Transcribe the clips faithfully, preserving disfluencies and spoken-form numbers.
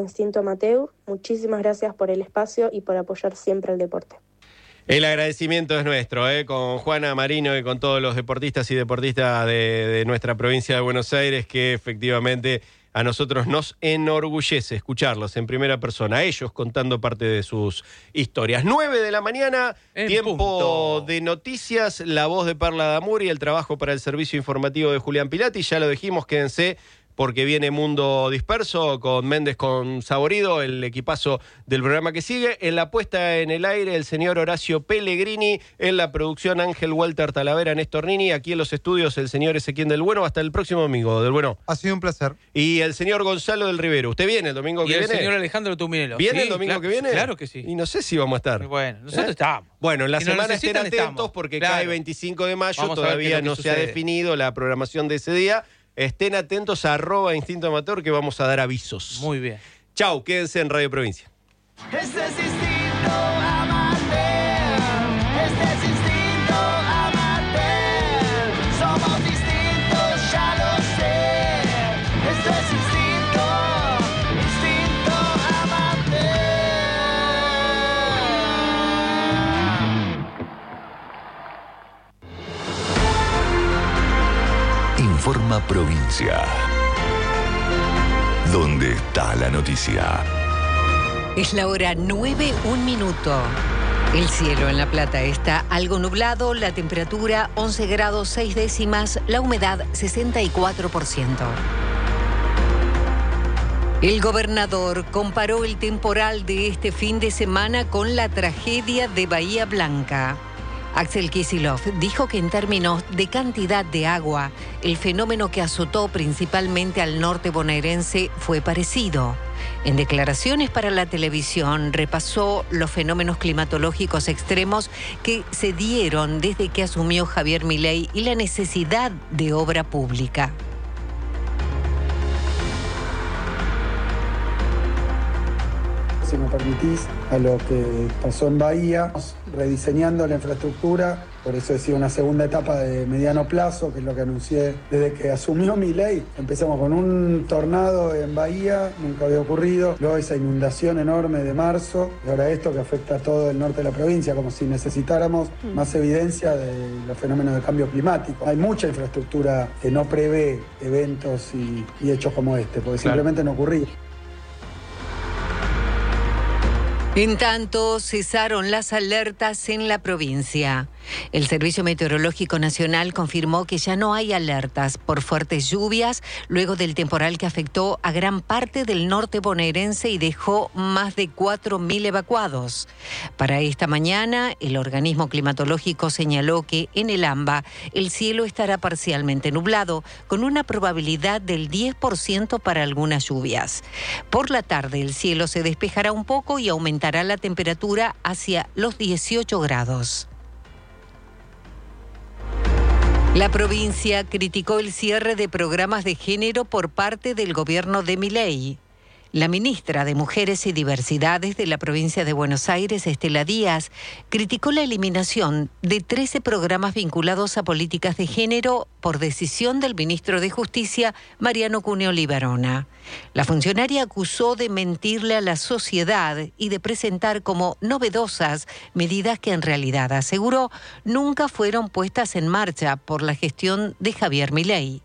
Instinto Amateur. Muchísimas gracias por el espacio y por apoyar siempre el deporte. El agradecimiento es nuestro, ¿eh? Con Juana Marino y con todos los deportistas y deportistas de, de nuestra provincia de Buenos Aires, que efectivamente a nosotros nos enorgullece escucharlos en primera persona, ellos contando parte de sus historias. nueve de la mañana, en tiempo punto de noticias, la voz de Perla Damur y el trabajo para el servicio informativo de Julián Pilati. Ya lo dijimos, quédense porque viene Mundo Disperso con Méndez con Saborido, el equipazo del programa que sigue. En la puesta en el aire, el señor Horacio Pellegrini. En la producción, Ángel Walter Talavera, Néstor Nini. Aquí en los estudios, el señor Ezequiel del Bueno. Hasta el próximo domingo, del Bueno. Ha sido un placer. Y el señor Gonzalo del Rivero. ¿Usted viene el domingo y que el viene? el señor Alejandro Tuminelo. ¿Viene sí, el domingo claro, que viene? Claro que sí. Y no sé si vamos a estar. Bueno, nosotros ¿Eh? estamos. Bueno, en la si semana estén atentos estamos. porque claro. cae veinticinco de mayo. Vamos Todavía no sucede. se ha definido la programación de ese día. Estén atentos a arroba Instinto Amateur que vamos a dar avisos. Muy bien. Chau, quédense en Radio Provincia. Este es Instinto Amateur. Este es Instinto Amateur. Somos distintos, ya lo sé. Esto es Instinto, Instinto Amateur. Informa Provincia. ¿Dónde está la noticia? Es la hora nueve, un minuto. El cielo en La Plata está algo nublado, la temperatura once grados seis décimas, la humedad sesenta y cuatro por ciento. El gobernador comparó el temporal de este fin de semana con la tragedia de Bahía Blanca. Axel Kicillof dijo que en términos de cantidad de agua, el fenómeno que azotó principalmente al norte bonaerense fue parecido. En declaraciones para la televisión repasó los fenómenos climatológicos extremos que se dieron desde que asumió Javier Milei y la necesidad de obra pública. Si me permitís, a lo que pasó en Bahía, rediseñando la infraestructura, por eso decía una segunda etapa de mediano plazo, que es lo que anuncié desde que asumió Milei. Empezamos con un tornado en Bahía, nunca había ocurrido, luego esa inundación enorme de marzo, y ahora esto que afecta a todo el norte de la provincia, como si necesitáramos más evidencia de los fenómenos de cambio climático. Hay mucha infraestructura que no prevé eventos y, y hechos como este, porque claro, simplemente no ocurría. En tanto, cesaron las alertas en la provincia. El Servicio Meteorológico Nacional confirmó que ya no hay alertas por fuertes lluvias luego del temporal que afectó a gran parte del norte bonaerense y dejó más de cuatro mil evacuados. Para esta mañana, el organismo climatológico señaló que en el AMBA el cielo estará parcialmente nublado, con una probabilidad del diez por ciento para algunas lluvias. Por la tarde, el cielo se despejará un poco y aumentará la temperatura hacia los dieciocho grados. La provincia criticó el cierre de programas de género por parte del gobierno de Milei. La ministra de Mujeres y Diversidades de la provincia de Buenos Aires, Estela Díaz, criticó la eliminación de trece programas vinculados a políticas de género por decisión del ministro de Justicia, Mariano Cuneo Libarona. La funcionaria acusó de mentirle a la sociedad y de presentar como novedosas medidas que en realidad, aseguró, nunca fueron puestas en marcha por la gestión de Javier Milei.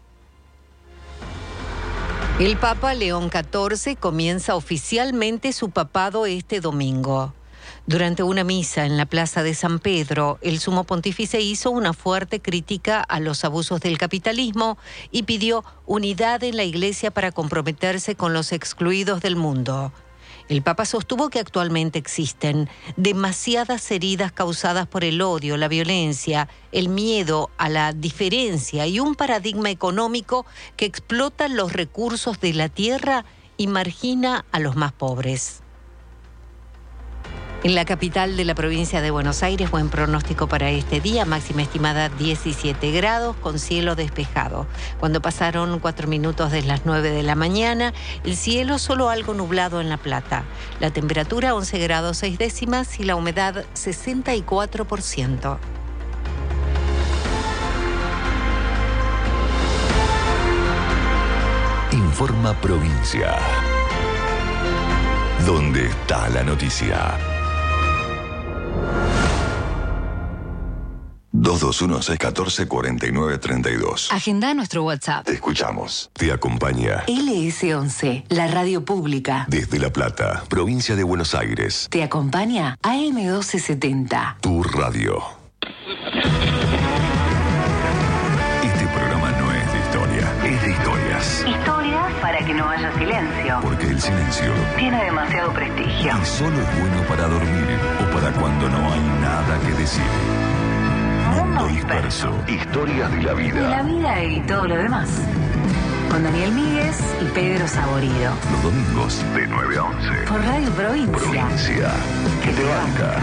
El Papa León catorce comienza oficialmente su papado este domingo. Durante una misa en la Plaza de San Pedro, el sumo pontífice hizo una fuerte crítica a los abusos del capitalismo y pidió unidad en la Iglesia para comprometerse con los excluidos del mundo. El Papa sostuvo que actualmente existen demasiadas heridas causadas por el odio, la violencia, el miedo a la diferencia y un paradigma económico que explota los recursos de la tierra y margina a los más pobres. En la capital de la provincia de Buenos Aires, buen pronóstico para este día, máxima estimada diecisiete grados con cielo despejado. Cuando pasaron cuatro minutos de las nueve de la mañana, el cielo solo algo nublado en La Plata. La temperatura once grados seis décimas y la humedad sesenta y cuatro por ciento. Informa Provincia. ¿Dónde está la noticia? dos dos uno, seis uno cuatro, cuatro nueve tres dos. Agenda nuestro WhatsApp. Te escuchamos. Te acompaña L S once, la radio pública. desde La Plata, provincia de Buenos Aires. Te acompaña A M doce setenta. Tu radio. Este programa no es de historia, es de historias. Historias para que no haya silencio. Porque el silencio Tiene demasiado prestigio. y solo es bueno para dormir o para cuando no hay nada que decir. Mundo Disperso. Historias de la Y la vida. vida y todo lo demás. Con Daniel Míguez y Pedro Saborido. Los domingos de nueve a once. Por Radio Provincia. Provincia que te banca.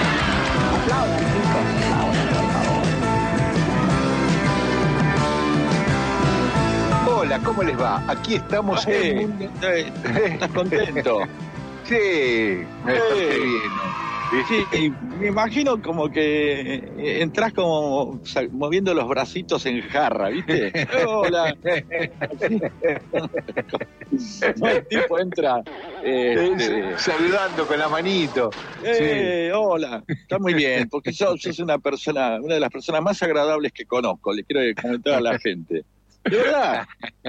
Hola, ¿cómo les va? Aquí estamos Eh, en Mundo... eh, ¿Estás contento? Sí, bastante Eh. bien. Sí, me imagino como que eh, entras como sa- moviendo los bracitos en jarra, ¿viste? Hola. No, el tipo entra. eh, este, Saludando con la manito. eh, Hola, está muy bien, porque sos, sos una persona, una de las personas más agradables que conozco, le quiero comentar a la gente. De verdad,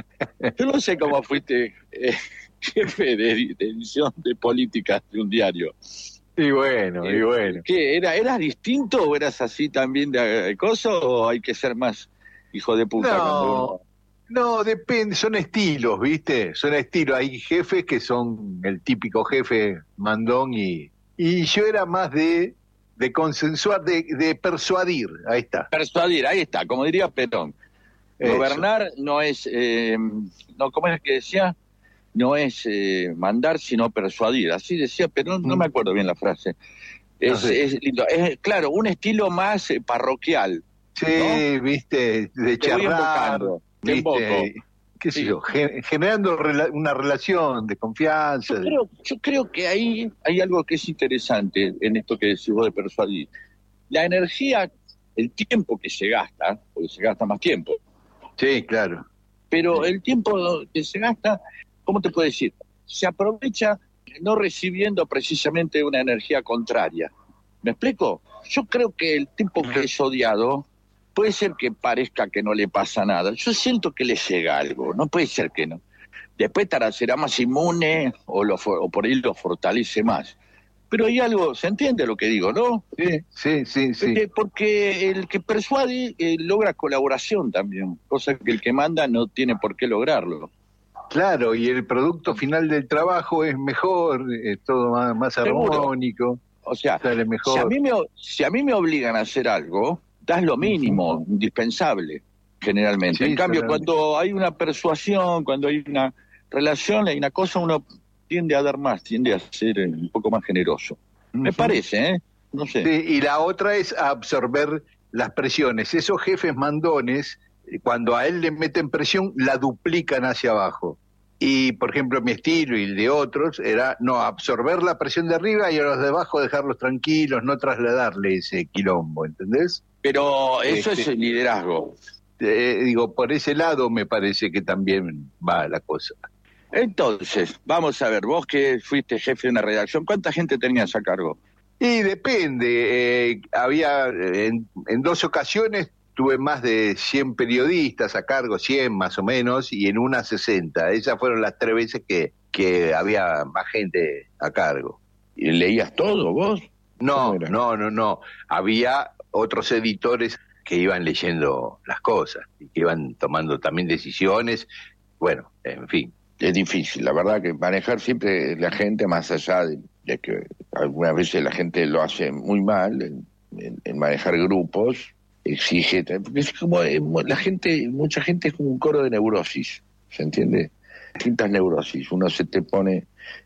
yo no sé cómo fuiste eh, jefe de, de edición de políticas de un diario. Y bueno, y bueno. ¿Qué? ¿Era, ¿Eras distinto o eras así también de, de coso o hay que ser más hijo de puta? No, cuando no, depende, son estilos, ¿viste? Son estilos. Hay jefes que son el típico jefe mandón y, y yo era más de, de consensuar, de, de persuadir. Ahí está. Persuadir, ahí está, como diría Perón. Eso. Gobernar no es, eh, no, ¿cómo es que decía? No es eh, mandar, sino persuadir. Así decía Perón, no me acuerdo bien la frase. Es, No sé. es lindo. Es, claro, un estilo más eh, parroquial. Sí, ¿no? viste, de Te voy charlar, embocando, te viste, emboco. qué sé Sí. yo, gen- generando rela- una relación de confianza. Yo de- creo, yo creo que ahí hay algo que es interesante en esto que decís vos de persuadir. La energía, el tiempo que se gasta, porque se gasta más tiempo, Sí, claro. pero el tiempo que se gasta, ¿cómo te puedo decir? Se aprovecha no recibiendo precisamente una energía contraria. ¿Me explico? Yo creo que el tipo que es odiado, puede ser que parezca que no le pasa nada. Yo siento que le llega algo, no puede ser que no. Después estará, será más inmune o, lo, for- o por ahí lo fortalece más. Pero hay algo, ¿se entiende lo que digo, no? Sí, sí, sí, sí. Porque, porque el que persuade eh, logra colaboración también, cosa que el que manda no tiene por qué lograrlo. Claro, y el producto final del trabajo es mejor, es todo más, más Seguro. armónico, O sea, sale mejor. si a, mí me, si a mí me obligan a hacer algo, das lo mínimo, indispensable, generalmente. Sí, en cambio, generalmente. cuando hay una persuasión, cuando hay una relación, hay una cosa, uno tiende a dar más, tiende a ser eh, un poco más generoso. Me Ujú. parece, ¿eh? No sé. Sí, y la otra es absorber las presiones. Esos jefes mandones, eh, cuando a él le meten presión, la duplican hacia abajo. Y, por ejemplo, mi estilo y el de otros era no absorber la presión de arriba y a los de abajo dejarlos tranquilos, no trasladarle ese quilombo, ¿entendés? Pero eso Este- es el liderazgo. Eh, digo, por ese lado me parece que también va la cosa. Entonces, vamos a ver, vos que fuiste jefe de una redacción, ¿cuánta gente tenías a cargo? Y depende, eh, había eh, en, en dos ocasiones tuve más de cien periodistas a cargo, cien más o menos, y en una sesenta. Esas fueron las tres veces que, que había más gente a cargo. ¿Y leías todo vos? No, ¿Cómo era? no, no, no. Había otros editores que iban leyendo las cosas y que iban tomando también decisiones. Bueno, en fin. Es difícil, la verdad que manejar siempre la gente, más allá de, de que algunas veces la gente lo hace muy mal en, en- en manejar grupos, exige, porque es como eh, la gente, mucha gente es como un coro de neurosis, ¿se entiende? Distintas neurosis, uno se te pone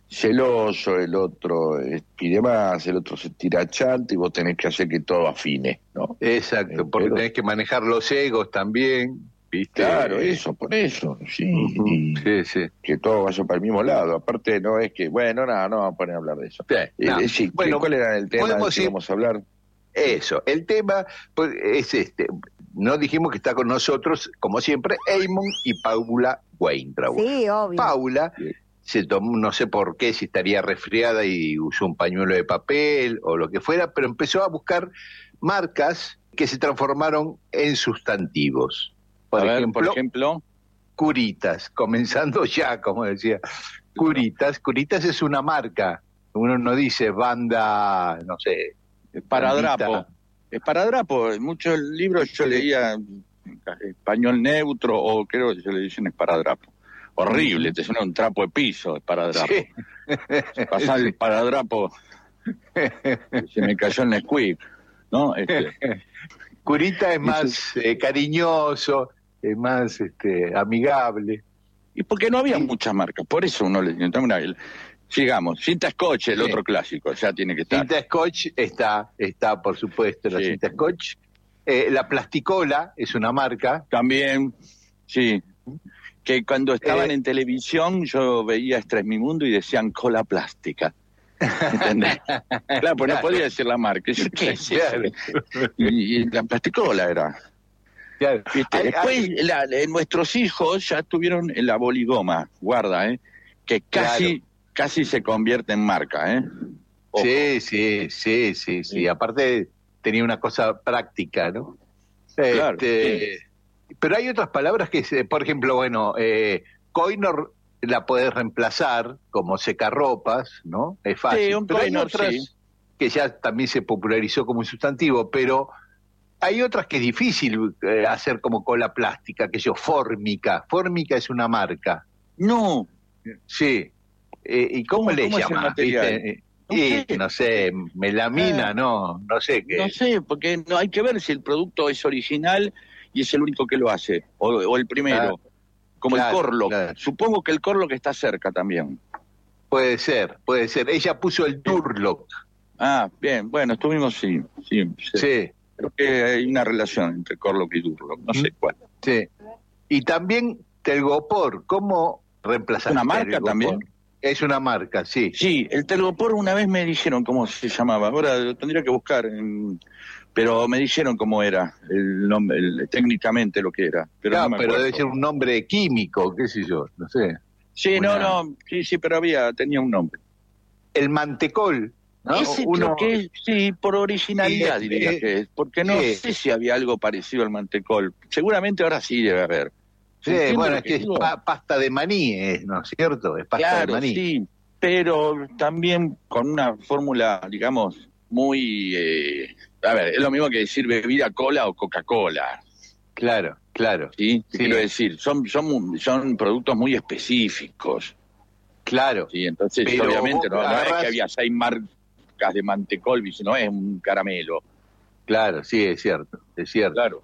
celoso, el otro eh, pide más, el otro se tira chante y vos tenés que hacer que todo afine, ¿no? Exacto, Eh, porque pero- tenés que manejar los egos también, ¿viste? Claro, Eh, eso, por eso, sí, ujú, y Sí, sí. que todo vaya para el mismo lado, aparte no es que, bueno, nada, no vamos a poner a hablar de eso. Sí, Eh, no. eh, sí, Bueno, ¿cuál era el tema del podemos que ir- vamos a hablar? Eso, el tema pues, es este. No dijimos que está con nosotros, como siempre, Eamon y Paula Weintraub. Sí, obvio. Paula se tomó, no sé por qué, si estaría resfriada y usó un pañuelo de papel o lo que fuera, pero empezó a buscar marcas que se transformaron en sustantivos. Por, a ver, ejemplo, por ejemplo, Curitas, comenzando ya, como decía. Curitas, Curitas es una marca. Uno no dice banda, no sé. esparadrapo. bandita. Esparadrapo, en muchos libros yo leía español neutro o creo que se le dicen esparadrapo. Horrible, te suena un trapo de piso, esparadrapo. Sí. Pasar el esparadrapo, se me cayó el Nesquik, ¿no? Este, Curita es más eh, cariñoso, es más este, amigable. y porque no había muchas marcas, por eso uno le intentaba una... Sigamos, cinta Scotch, el Sí. otro clásico, ya tiene que estar. Cinta Scotch está, está por supuesto, la Sí. cinta Scotch. Eh, la Plasticola es una marca. También, sí. Que cuando estaban Eh. en televisión yo veía Estresmimundo y decían cola plástica. ¿Entendés? Claro, pues no podía decir la marca. Yo, ¿qué es eso? Claro. Y, y la plasticola era. Claro. ¿Viste? Hay- Después, hay- la- eh, nuestros hijos ya tuvieron la boligoma, guarda, ¿eh? Que casi, casi se convierte en marca, ¿eh? Ojo. Sí, sí, sí, sí, sí. Sí. Aparte tenía una cosa práctica, ¿no? Claro, Este, Pero hay otras palabras que, se- por ejemplo, bueno, eh, Coinor la podés reemplazar como secarropas, ¿no? Es fácil. Sí, un pero hay Coinor, otras sí. que ya también se popularizó como un sustantivo, pero hay otras que es difícil eh, hacer como cola plástica, que yo, Fórmica. Fórmica es una marca. No, Sí. Eh, ¿Y cómo, ¿Cómo- le cómo es el llamas? material? ¿Viste? No Y, sé. no sé, melamina, Ah. no, no sé qué. no sé, porque no hay que ver si el producto es original y es el único que lo hace, o, o el primero, Claro, como claro, el Corlock. claro. Supongo que el Corlock está cerca también. Puede ser, puede ser. Ella puso el Durlock. Ah, bien, bueno, estuvimos, sí, sí, sí. Sí, Creo que hay una relación entre Corlock y Durlock, no sé cuál. sí. Y también Telgopor. ¿Cómo reemplazaste ¿Una marca Telgopor? también? Es una marca, sí. Sí, el Telgopor una vez me dijeron cómo se llamaba, ahora lo tendría que buscar, en- pero me dijeron cómo era, el nombre, el- técnicamente lo que era. Pero, Claro, no me pero acuerdo. debe ser un nombre químico, qué sé yo, no sé. Sí, una- no, no, sí, sí, pero había, tenía un nombre. El Mantecol, ¿no? Ese Uno- creo que es, sí, por originalidad Sí, diría eh, que es, porque no sí. sé si había algo parecido al mantecol. Seguramente ahora sí debe haber. Sí, ¿Entiende bueno, lo es que es digo? pa- pasta de maní, es, ¿no es cierto? Es pasta Claro, de maní. sí, pero también con una fórmula, digamos, muy... eh, a ver, es lo mismo que decir bebida cola o Coca-Cola, Claro, claro, ¿sí? Sí. Quiero decir, son, son, son productos muy específicos, claro. ¿sí? Entonces, Pero obviamente, vos no, no es agarrás- que había seis marcas de mantecol, no es un caramelo, Claro, sí, es cierto, es cierto. claro.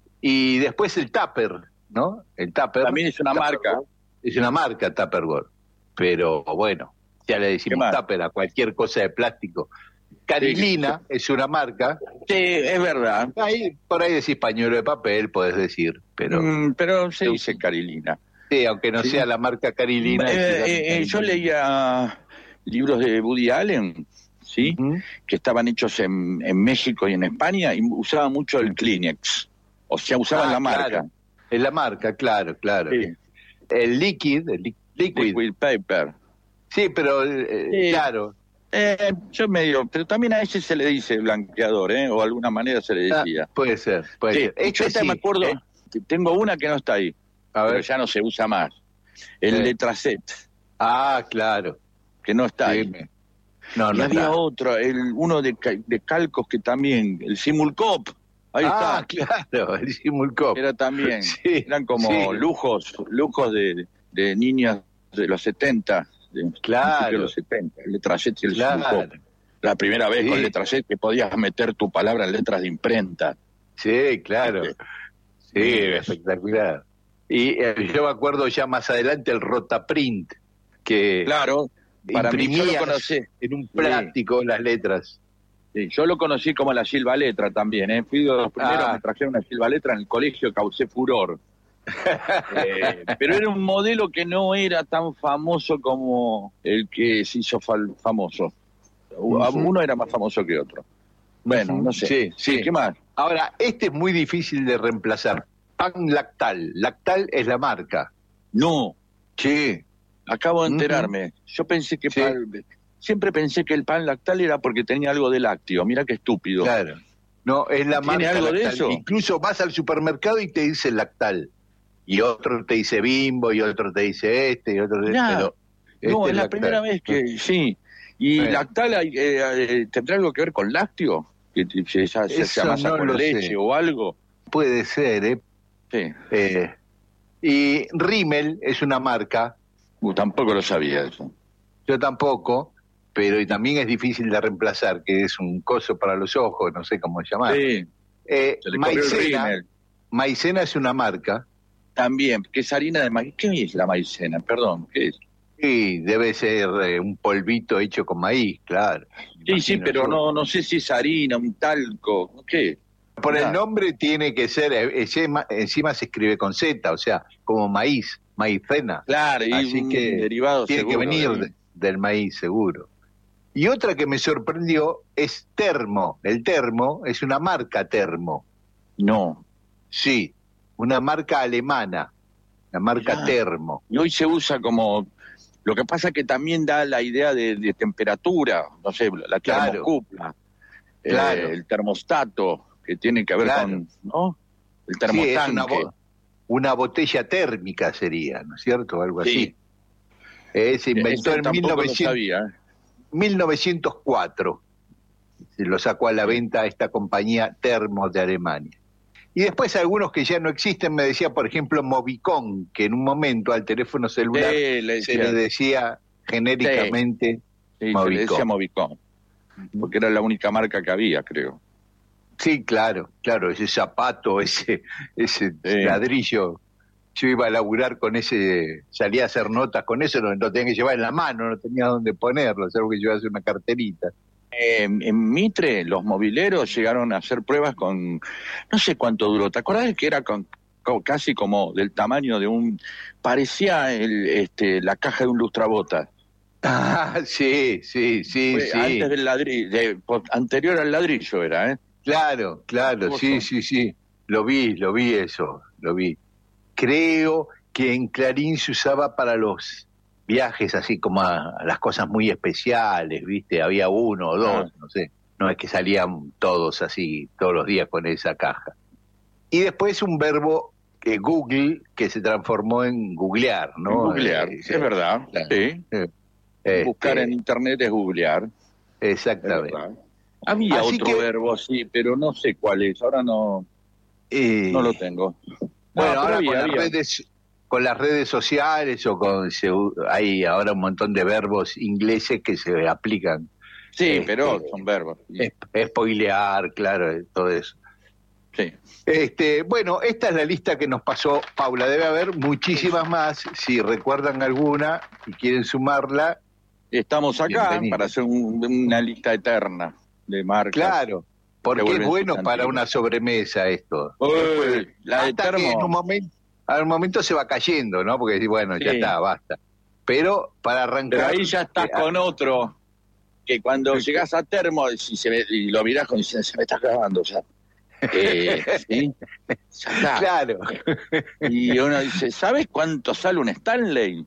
Y después el Tupper, ¿no? El Tupper. También es una Tupperware. marca. Es una marca Tupperware. Pero bueno, ya le decimos más? Tupper a cualquier cosa de plástico. Carilina es una marca. Sí, es verdad. Ahí, por ahí decís pañuelo de papel, podés decir. Pero Mm, pero se dice Carilina. sí, aunque no sí. sea la marca Carilina. Eh, decís eh, eh, Carilina. yo leía libros de Woody Allen, ¿sí? Ujú. Que estaban hechos en, en México y en España y usaban mucho el Kleenex. O sea, usaban Ah, la marca. claro. Es la marca, claro, claro. Sí. El Liquid, el li- Liquid. Liquid Paper. Sí, pero eh, Sí. claro. Eh, yo medio, pero también a ese se le dice blanqueador, ¿eh? O de alguna manera se le Ah, decía. puede ser, puede Sí, ser. Este yo te sí, me acuerdo, ¿eh? que tengo una que no está ahí, A pero ver. ya no se usa más. El Sí. Letracet, Ah, claro. que no está Sí, ahí. me- No, Y no había está. otro, el, uno de, ca- de calcos que también, el Simulcop, ahí Ah, está, claro, el Simulcop. era también, Sí, eran como sí. lujos, lujos de, de niñas de los setenta, de, Claro. de los setenta, el Letracet y el Claro. Simulcop. La primera vez Sí. con Letracet que podías meter tu palabra en letras de imprenta. Sí, claro. Sí, espectacular. Y eh, yo me acuerdo ya más adelante el Rotaprint, que Claro, para mí yo lo imprimía conocí. en un plástico las letras. Sí, yo lo conocí como la Silva Letra también, ¿eh? Fui de los primeros, Ah. me trajeron una Silva Letra en el colegio, causé furor. Eh, pero era un modelo que no era tan famoso como el que se hizo fal- famoso. Ujú. Uno era más famoso que otro. Bueno, Ujú. no sé. Sí, sí. ¿Qué más? Ahora, este es muy difícil de reemplazar. Pan Lactal. Lactal es la marca. No. Sí. acabo de enterarme. Yo pensé que Sí. pan- siempre pensé que el pan lactal era porque tenía algo de lácteo. Mira qué estúpido. Claro. No, es la ¿Tiene marca algo de Lactal. eso? Incluso vas al supermercado y te dice Lactal. Y otro te dice Bimbo, y otro te dice este, y otro te Mirá, pero no, este es la Lactal. primera vez que sí. ¿Y Sí. lactal hay- eh, eh, tendrá algo que ver con lácteo? ¿Que te- se, se, se Eso amasa no con lo leche sé. o algo? Puede ser, ¿eh? Sí. Eh, Y Rimmel es una marca, Uh, tampoco lo sabía eso. yo tampoco, pero y también es difícil de reemplazar, que es un coso para los ojos, no sé cómo llamar. Sí, Eh, se le corrió el maicena, rímel. maicena es una marca, También, que es harina de maíz. ¿Qué es la maicena? Perdón, ¿qué es? y debe ser eh, un polvito hecho con maíz, claro. Sí, sí, imagino pero yo. no no sé si es harina, un talco, ¿qué? Por el Nada. nombre tiene que ser, eh, encima, encima se escribe con Z, o sea, como maíz, maicena. Claro, y Así un que derivado tiene que seguro venir de ahí. de- del maíz, seguro. Y otra que me sorprendió es Termo. El Termo es una marca Termo. No. Sí, una marca alemana, la marca Mirá. Termo. Y hoy se usa como... Lo que pasa que también da la idea de, de temperatura, no sé, la Claro. termocupla, eh, Claro. el termostato, que tiene que ver Claro. con, ¿no? El Sí, es termotanque. una, bo- una botella térmica sería, ¿no es cierto? Algo Sí. así. Eh, se inventó Ese en tampoco lo 1900 sabía. ¿eh? mil novecientos cuatro. Se lo sacó a la venta esta compañía Termo de Alemania. Y después algunos que ya no existen, me decía, por ejemplo, Movicon, que en un momento al teléfono celular Sí, le se decía, le decía genéricamente sí, se le Movicon. decía Movicon, porque era la única marca que había, creo. Sí, claro, claro, ese zapato, ese, ese Sí. ladrillo. Yo iba a laburar con ese, salía a hacer notas con eso, lo, lo tenía que llevar en la mano, no tenía dónde ponerlo, salvo que llevase una carterita. Eh, en Mitre, los mobileros llegaron a hacer pruebas con, no sé cuánto duró, ¿te acordás que era con, con- casi como del tamaño de un, parecía el, este, la caja de un lustrabotas? Ah, sí, sí, sí, Fue sí. antes del ladrillo, anterior al ladrillo era, ¿eh? Claro, claro, ¿Cómo sí, son? sí, sí. Lo vi, lo vi eso, lo vi. Creo que en Clarín se usaba para los viajes así como a, a las cosas muy especiales, ¿viste? Había uno o dos, Ah. no sé. No es que salían todos así todos los días con esa caja. Y después un verbo que Google que se transformó en googlear, ¿no? Googlear, Eh, es verdad, claro. sí. Este, Buscar en internet es googlear, es Exactamente. verdad. Había Así otro que- verbo así, pero no sé cuál es, ahora no, Eh, no lo tengo. No, Bueno, pero ahora había, con las había. redes con las redes sociales o con se u- hay ahora un montón de verbos ingleses que se aplican. Sí, este, pero son verbos. sí. Es- Spoilear, claro, todo eso. Sí. Este, bueno, esta es la lista que nos pasó Paula. Debe haber muchísimas más. Si recuerdan alguna y quieren sumarla, Estamos acá Bienvenido. para hacer un- una lista eterna de marcas. claro, porque es vuelven bueno sustantivos. para una sobremesa esto. Uy, la de Hasta que en termo. un momento, al momento se va cayendo, ¿no? Porque bueno, ya Sí. está, basta. Pero para arrancar. Pero ahí ya estás eh, con otro, que cuando llegás a termo si se ve- y lo mirás con diciendo, se me está grabando ya. Eh, ¿sí? Ya está. Claro. Y uno dice, ¿sabes cuánto sale un Stanley?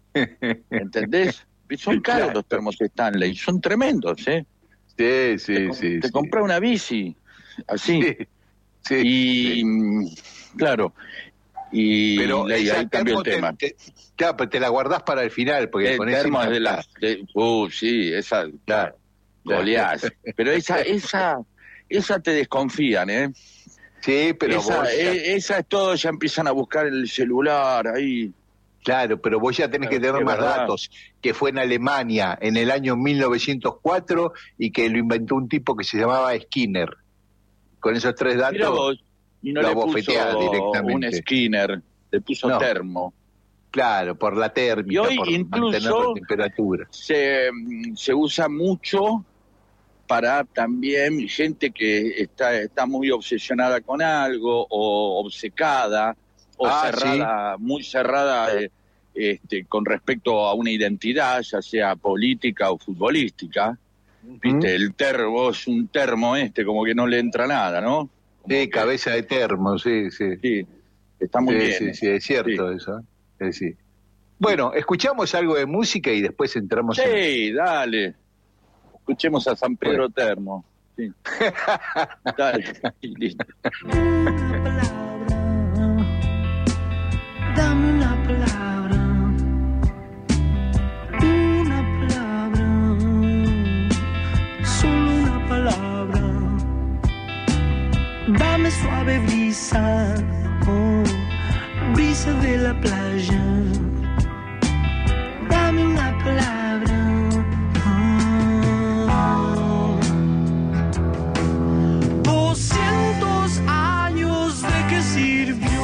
¿Entendés? Son caros Claro. los termos Stanley, son tremendos, ¿eh? Sí, sí, te com- sí. te sí. compré una bici, así. Sí, sí, y, sí. mm, claro, y Pero y ahí esa cambió el termo te- tema. te- claro, pero te la guardás para el final, porque El con ese termo es de la... impactás. de- uh, sí, esa... Claro. Goleás. Pero esa, esa, esa te desconfían, ¿eh? Sí, pero esa, vos ya- eh, esa es todo, ya empiezan a buscar el celular ahí. claro, pero vos ya tenés que Claro, tener es más verdad. datos, que fue en Alemania en el año mil novecientos cuatro y que lo inventó un tipo que se llamaba Skinner. Con esos tres datos. Mira vos, y no lo le bofeteás puso un directamente. Skinner, le puso No. termo. Claro, por la térmica, Y hoy por incluso- mantener la temperatura. Se, mm, se usa mucho para también gente que está, está muy obsesionada con algo o obcecada o Ah, cerrada, muy cerrada eh, este, con respecto a una identidad, ya sea política o futbolística. ¿Viste? El termo es un termo este, como que no le entra nada, ¿no? Como Sí, que- cabeza de termo, sí, sí. Sí, está muy sí, bien. sí, ¿eh? sí, es cierto eso. ¿eh? Sí, sí. Bueno, escuchamos algo de música y después entramos Sí, en... dale. Escuchemos a San Pedro Bueno. Termo. Sí. Dale, listo. Dame una palabra, una palabra, solo una palabra. Dame suave brisa, oh, brisa de la playa. Dame una palabra. Oh. Doscientos años, ¿de qué sirvió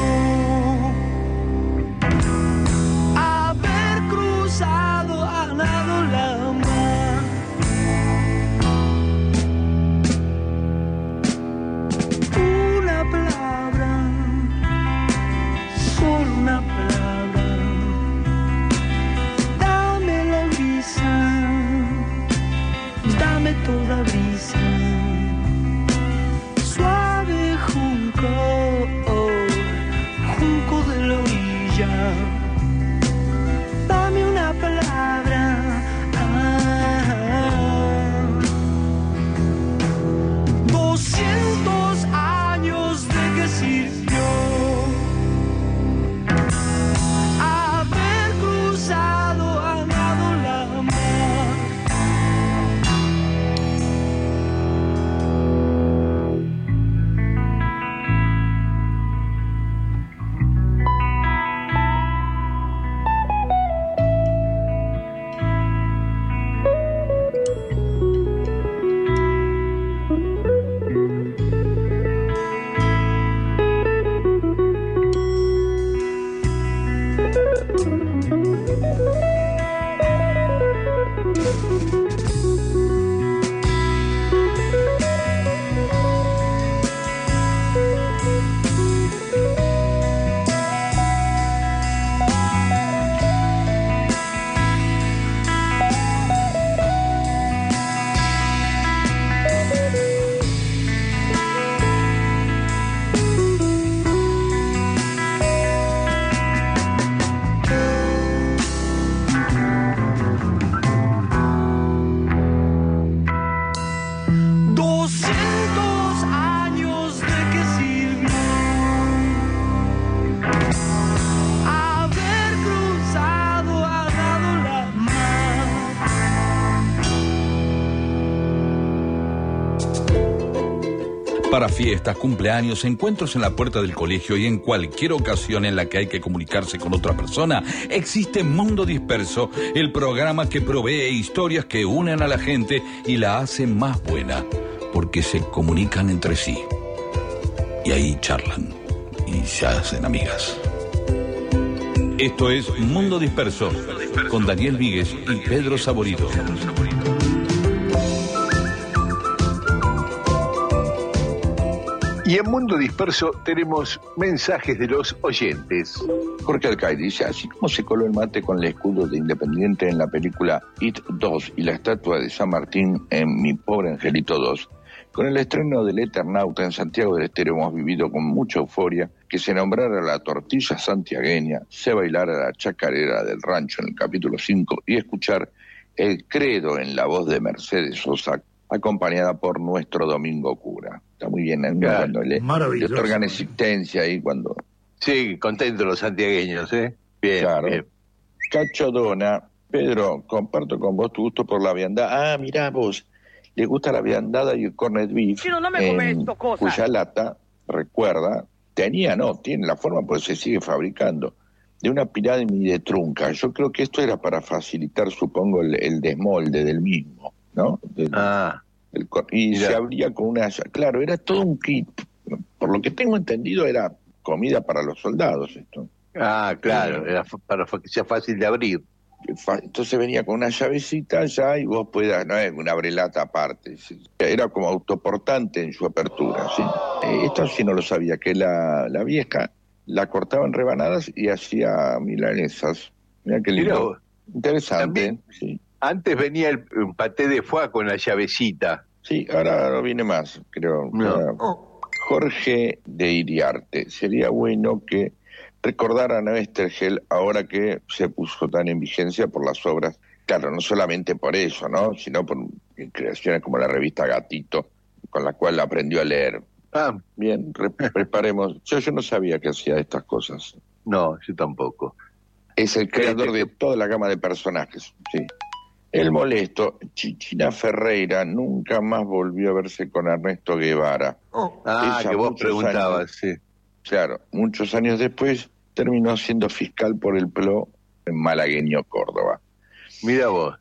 haber cruzado a nado la mar? Una palabra, solo una palabra. Dame la brisa, dame toda brisa. Suave junco, oh, junco de la orilla. Dame una palabra. Ah. Doscientos años, ¿de qué sirvió haber cruzado a nado la mar? Doscientos años, ¿de qué sirvió haber cruzado a nado la mar? Para fiestas, cumpleaños, encuentros en la puerta del colegio y en cualquier ocasión en la que hay que comunicarse con otra persona, existe Mundo Disperso, el programa que provee historias que unen a la gente y la hacen más buena, porque se comunican entre sí. Y ahí charlan y se hacen amigas. Esto es Mundo Disperso, con Daniel Víguez y Pedro Saborido. Y en Mundo Disperso tenemos mensajes de los oyentes. Jorge Alcaide dice, así como se coló el mate con el escudo de Independiente en la película It dos y la estatua de San Martín en Mi Pobre Angelito dos, con el estreno del Eternauta en Santiago del Estero hemos vivido con mucha euforia que se nombrara la tortilla santiagueña, se bailara la chacarera del rancho en el capítulo cinco y escuchar el credo en la voz de Mercedes Sosa, acompañada por nuestro Domingo Cura. Está muy bien, ¿eh? Claro, Cuando le, le otorgan existencia ahí cuando... Sí, contentos los santiagueños, ¿eh? Bien, Claro. bien. Cacho Dona, Pedro, comparto con vos tu gusto por la viandada. Ah, mirá vos, le gusta la viandada y el corned beef. Chino, no me en comento cosas. Cuya lata, recuerda, tenía, no, tiene la forma, pues se sigue fabricando, de una pirámide de trunca. Yo creo que esto era para facilitar, supongo, el, el desmolde del mismo, ¿no? Del, Ah, el cor- y mirá. se abría con una... Claro, era todo un kit. Por lo que tengo entendido, era comida para los soldados esto. ah, claro, era f- para que sea fácil de abrir. Fa- Entonces venía con una llavecita ya y vos puedas, no es una abrelata aparte, sí. Era como autoportante en su apertura, ¿sí? Eh, esto sí no lo sabía, que la, la vieja la cortaba en rebanadas y hacía milanesas. Mirá qué Mirá lindo. vos. Interesante, También- sí. Antes venía el, un paté de foie con la llavecita. Sí, ahora no viene más, creo. No. Ahora, Jorge de Iriarte, sería bueno que recordar a Westergel ahora que se puso tan en vigencia por las obras. Claro, no solamente por eso, ¿no? Sino por creaciones como la revista Gatito, con la cual aprendió a leer. Ah, bien, re- preparemos. Yo, yo no sabía que hacía estas cosas. No, yo tampoco. Es el creador de toda la gama de personajes, sí. El molesto, Chichina Ferreira, nunca más volvió a verse con Ernesto Guevara. Oh. Ah, Ella, que vos muchos preguntabas, años- sí. Claro, muchos años después terminó siendo fiscal por el P L O en Malagueño, Córdoba. Mira vos.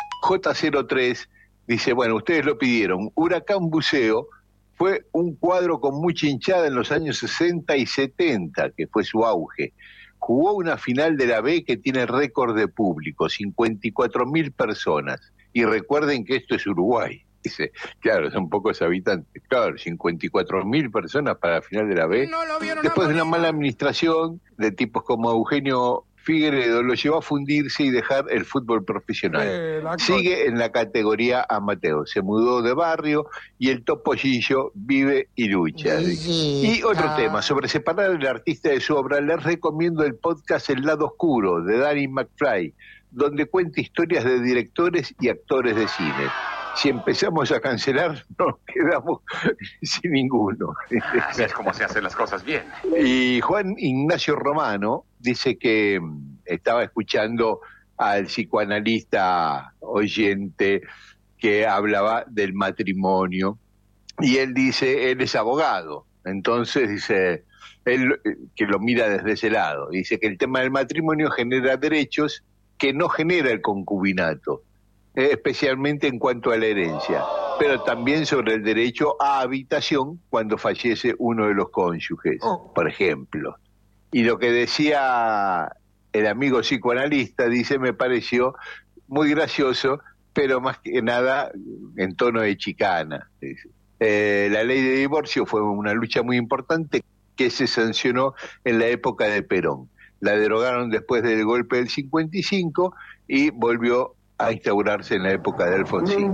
J cero tres dice, bueno, ustedes lo pidieron. Huracán Buceo fue un cuadro con mucha hinchada en los años sesenta y setenta, que fue su auge. Jugó una final de la B que tiene récord de público, cincuenta y cuatro mil personas. Y recuerden que esto es Uruguay. Dice, claro, son pocos habitantes. Claro, cincuenta y cuatro mil personas para la final de la B. Después de una mala administración de tipos como Eugenio Figueredo, lo llevó a fundirse y dejar el fútbol profesional. Eh, la Sigue en la categoría amateur. Se mudó de barrio y el topollillo vive y lucha. dice. Y otro tema, sobre separar al artista de su obra, les recomiendo el podcast El Lado Oscuro de Danny McFly, donde cuenta historias de directores y actores de cine. Si empezamos a cancelar, nos quedamos sin ninguno. Así es como se hacen las cosas bien. Y Juan Ignacio Romano dice que mm, estaba escuchando al psicoanalista oyente que hablaba del matrimonio, y él dice, él es abogado, entonces dice, él eh, que lo mira desde ese lado, dice que el tema del matrimonio genera derechos que no genera el concubinato, eh, especialmente en cuanto a la herencia, pero también sobre el derecho a habitación cuando fallece uno de los cónyuges, por ejemplo. Y lo que decía el amigo psicoanalista, dice, me pareció muy gracioso, pero más que nada en tono de chicana. Dice. Eh, la ley de divorcio fue una lucha muy importante que se sancionó en la época de Perón. La derogaron después del golpe del cincuenta y cinco y volvió a instaurarse en la época de Alfonsín.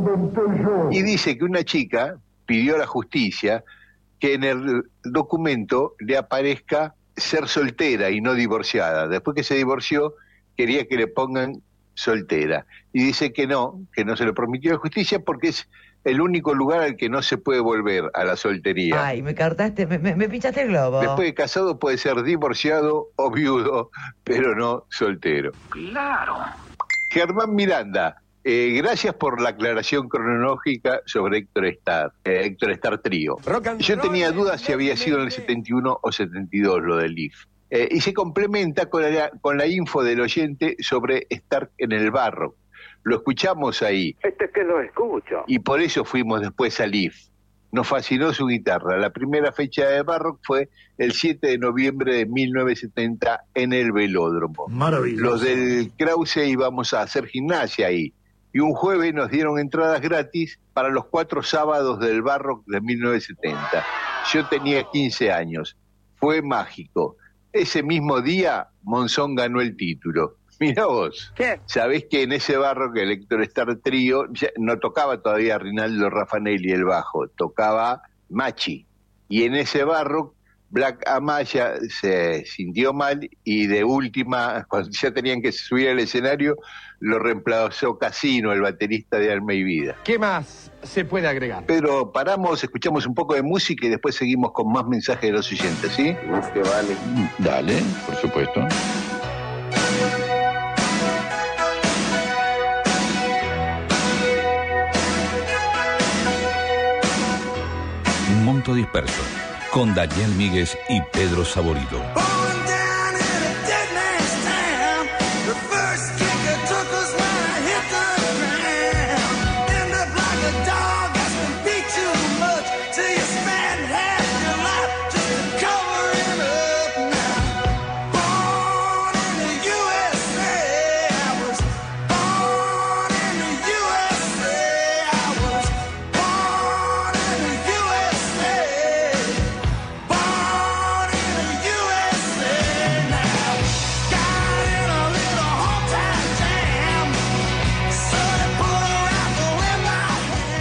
Y dice que una chica pidió a la justicia que en el documento le aparezca ser soltera y no divorciada. Después que se divorció, quería que le pongan soltera. Y dice que no, que no se lo permitió la justicia porque es el único lugar al que no se puede volver, a la soltería. Ay, me cartaste, me, me, me pinchaste el globo. Después de casado puede ser divorciado o viudo, pero no soltero. Claro. Germán Miranda, eh, gracias por la aclaración cronológica sobre Héctor Starr, eh, Héctor Starr Trío. Yo tenía dudas si había sido en el setenta y uno o setenta y dos lo del I F. Eh, y se complementa con la, con la info del oyente sobre Starr en el Barrock. Lo escuchamos ahí. Este es que lo escucho. Y por eso fuimos después al I F. Nos fascinó su guitarra. La primera fecha de Barrock fue el siete de noviembre de mil novecientos setenta en el Velódromo. Maravilloso. Los del Krause íbamos a hacer gimnasia ahí. Y un jueves nos dieron entradas gratis para los cuatro sábados del Barrock de mil novecientos setenta. Yo tenía quince años. Fue mágico. Ese mismo día, Monzón ganó el título. Mirá vos, ¿Qué? sabés que en ese Barrock el Héctor Starr Trío ya no tocaba todavía Rinaldo Raffanelli el bajo, tocaba Machi. Y en ese Barrock Black Amaya se sintió mal y de última, cuando ya tenían que subir al escenario, lo reemplazó Casino, el baterista de Alma y Vida. ¿Qué más se puede agregar? Pedro, paramos, escuchamos un poco de música y después seguimos con más mensajes de los oyentes, ¿sí? Más que vale. Dale, por supuesto. Monto Disperso, con Daniel Míguez y Pedro Saborido.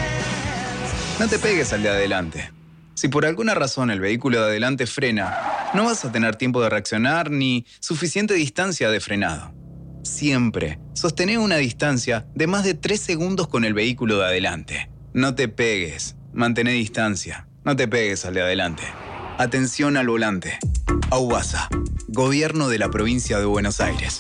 No te pegues al de adelante. Si por alguna razón el vehículo de adelante frena No vas a tener tiempo de reaccionar ni suficiente distancia de frenado. Siempre sostené una distancia de más de tres segundos con el vehículo de adelante. No te pegues, mantén distancia. No te pegues al de adelante. Atención al volante. AUBASA, Gobierno de la Provincia de Buenos Aires.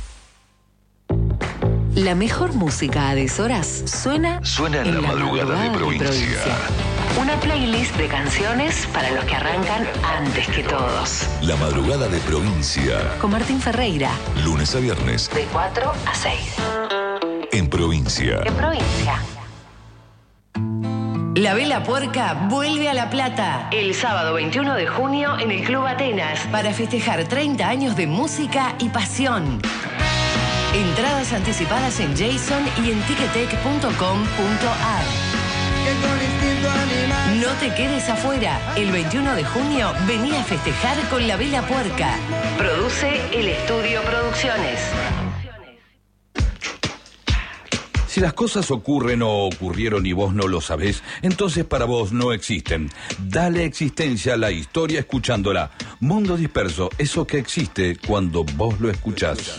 La mejor música a deshoras suena, suena en, en la, la madrugada, madrugada de, provincia. de provincia. Una playlist de canciones para los que arrancan antes que todos. La madrugada de provincia. Con Martín Ferreira. Lunes a viernes. De cuatro a seis. En provincia. En provincia. La Vela Puerca vuelve a La Plata el sábado veintiuno de junio en el Club Atenas para festejar treinta años de música y pasión. Entradas anticipadas en Jason y en ticketek punto com punto ar. No te quedes afuera. El veintiuno de junio vení a festejar con La Vela Puerca. Produce El Estudio Producciones. Si las cosas ocurren o ocurrieron y vos no lo sabés, entonces para vos no existen. Dale existencia a la historia escuchándola. Mundo Disperso, eso que existe cuando vos lo escuchás.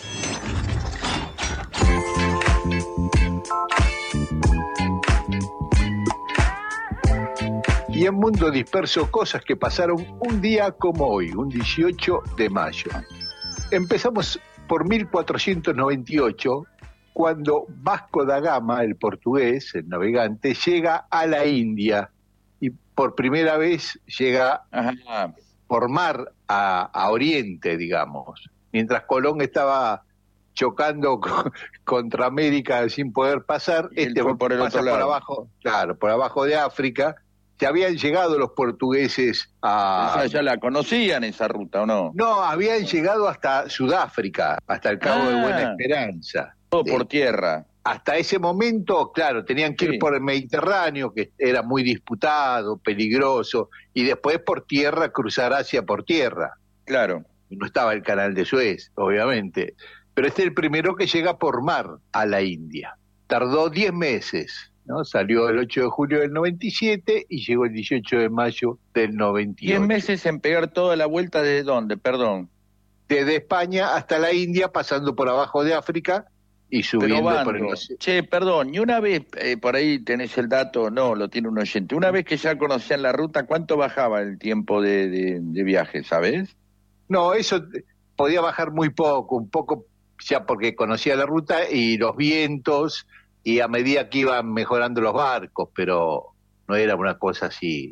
Y en Mundo Disperso, cosas que pasaron un día como hoy, un dieciocho de mayo. Empezamos por mil cuatrocientos noventa y ocho, cuando Vasco da Gama, el portugués, el navegante, llega a la India y por primera vez llega Ajá. por mar a, a Oriente, digamos. Mientras Colón estaba chocando con, contra América sin poder pasar, este fue por el pasa otro lado. por abajo, claro, por abajo de África. Ya habían llegado los portugueses a... O sea, ya la conocían esa ruta, ¿o no? No, habían llegado hasta Sudáfrica, hasta el Cabo ah, de Buena Esperanza. Todo por tierra. Hasta ese momento, claro, tenían que ir sí. por el Mediterráneo, que era muy disputado, peligroso, y después por tierra cruzar Asia por tierra. Claro. No estaba el Canal de Suez, obviamente. Pero este es el primero que llega por mar a la India. Tardó diez meses. ¿no? Salió el ocho de julio del noventa y siete y llegó el dieciocho de mayo del noventa y ocho. Diez meses en pegar toda la vuelta, ¿desde dónde? Perdón. Desde España hasta la India, pasando por abajo de África y subiendo por el océano. Che, perdón, y una vez, eh, por ahí tenés el dato, no, lo tiene un oyente, una vez que ya conocían la ruta, ¿cuánto bajaba el tiempo de, de, de viaje, sabes? No, eso podía bajar muy poco, un poco ya porque conocía la ruta y los vientos, y a medida que iban mejorando los barcos, pero no era una cosa así.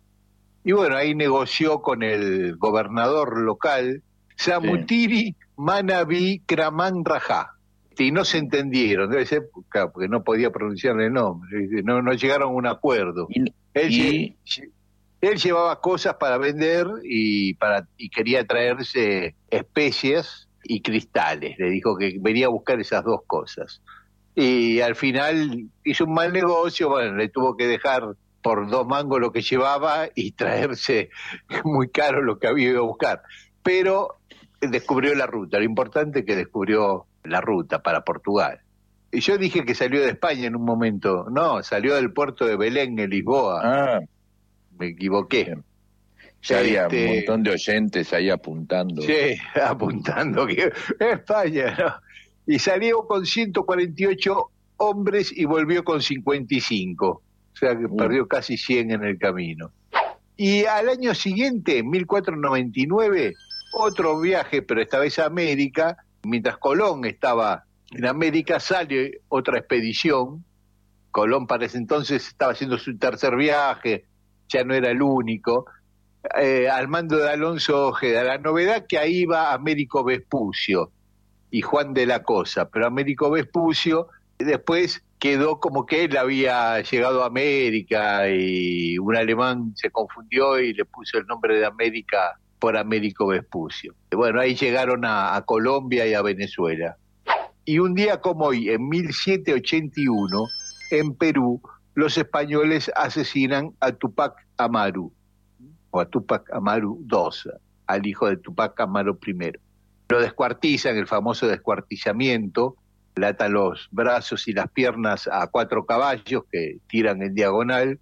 Y bueno, ahí negoció con el gobernador local, Samutiri sí. Manavi Kraman Raja, y no se entendieron, debe ser claro, porque no podía pronunciar el nombre, no, no llegaron a un acuerdo. Y, él, y... lle- él llevaba cosas para vender y, para, y quería traerse especies y cristales, le dijo que venía a buscar esas dos cosas. Y al final hizo un mal negocio, bueno, le tuvo que dejar por dos mangos lo que llevaba y traerse muy caro lo que había ido a buscar. Pero descubrió la ruta, lo importante es que descubrió la ruta para Portugal. Y yo dije que salió de España en un momento, no, salió del puerto de Belén, en Lisboa. Ah. Me equivoqué. Ya había Este, un montón de oyentes ahí apuntando. Sí, apuntando que España, ¿no? Y salió con ciento cuarenta y ocho hombres y volvió con cincuenta y cinco. O sea que uh. perdió casi cien en el camino. Y al año siguiente, en mil cuatrocientos noventa y nueve, otro viaje, pero esta vez a América. Mientras Colón estaba en América, sale otra expedición. Colón para ese entonces estaba haciendo su tercer viaje, ya no era el único, eh, al mando de Alonso Ojeda. La novedad que ahí iba Américo Vespucio y Juan de la Cosa, pero Américo Vespucio después quedó como que él había llegado a América y un alemán se confundió y le puso el nombre de América por Américo Vespucio. Bueno, ahí llegaron a, a Colombia y a Venezuela. Y un día como hoy, en mil setecientos ochenta y uno, en Perú, los españoles asesinan a Tupac Amaru, o a Tupac Amaru segundo, al hijo de Tupac Amaru primero. Lo descuartizan, el famoso descuartizamiento, le atan los brazos y las piernas a cuatro caballos que tiran en diagonal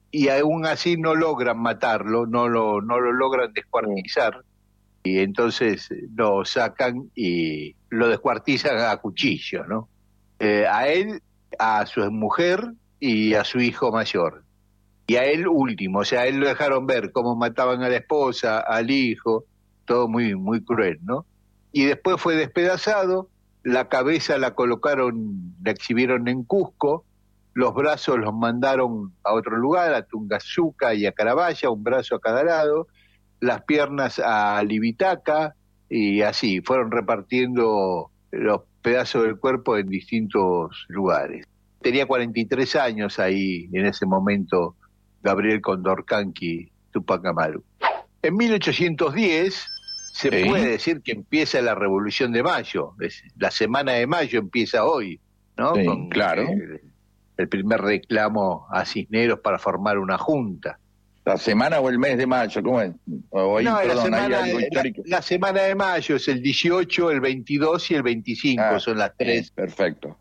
y aún así no logran matarlo, no lo, no lo logran descuartizar, y entonces lo sacan y lo descuartizan a cuchillo, ¿no? Eh, a él, a su mujer y a su hijo mayor. Y a él último, o sea, a él lo dejaron ver cómo mataban a la esposa, al hijo, todo muy, muy cruel, ¿no? Y después fue despedazado, la cabeza la colocaron, la exhibieron en Cusco, los brazos los mandaron a otro lugar, a Tungazuca y a Carabaya, un brazo a cada lado, las piernas a Libitaca, y así, fueron repartiendo los pedazos del cuerpo en distintos lugares. Tenía cuarenta y tres años ahí, en ese momento, Gabriel Condorcanqui Tupac Amaru. En mil ochocientos diez se ¿Sí? puede decir que empieza la Revolución de Mayo, es, la Semana de Mayo empieza hoy, ¿no? Sí, Con, claro. El, el primer reclamo a Cisneros para formar una junta. ¿La semana o el mes de mayo? ¿Cómo es? O ahí, No, perdón, la, semana, hay algo la, histórico. la Semana de Mayo es el dieciocho, el veintidós y el veinticinco, Ah, son las tres. eh, perfecto.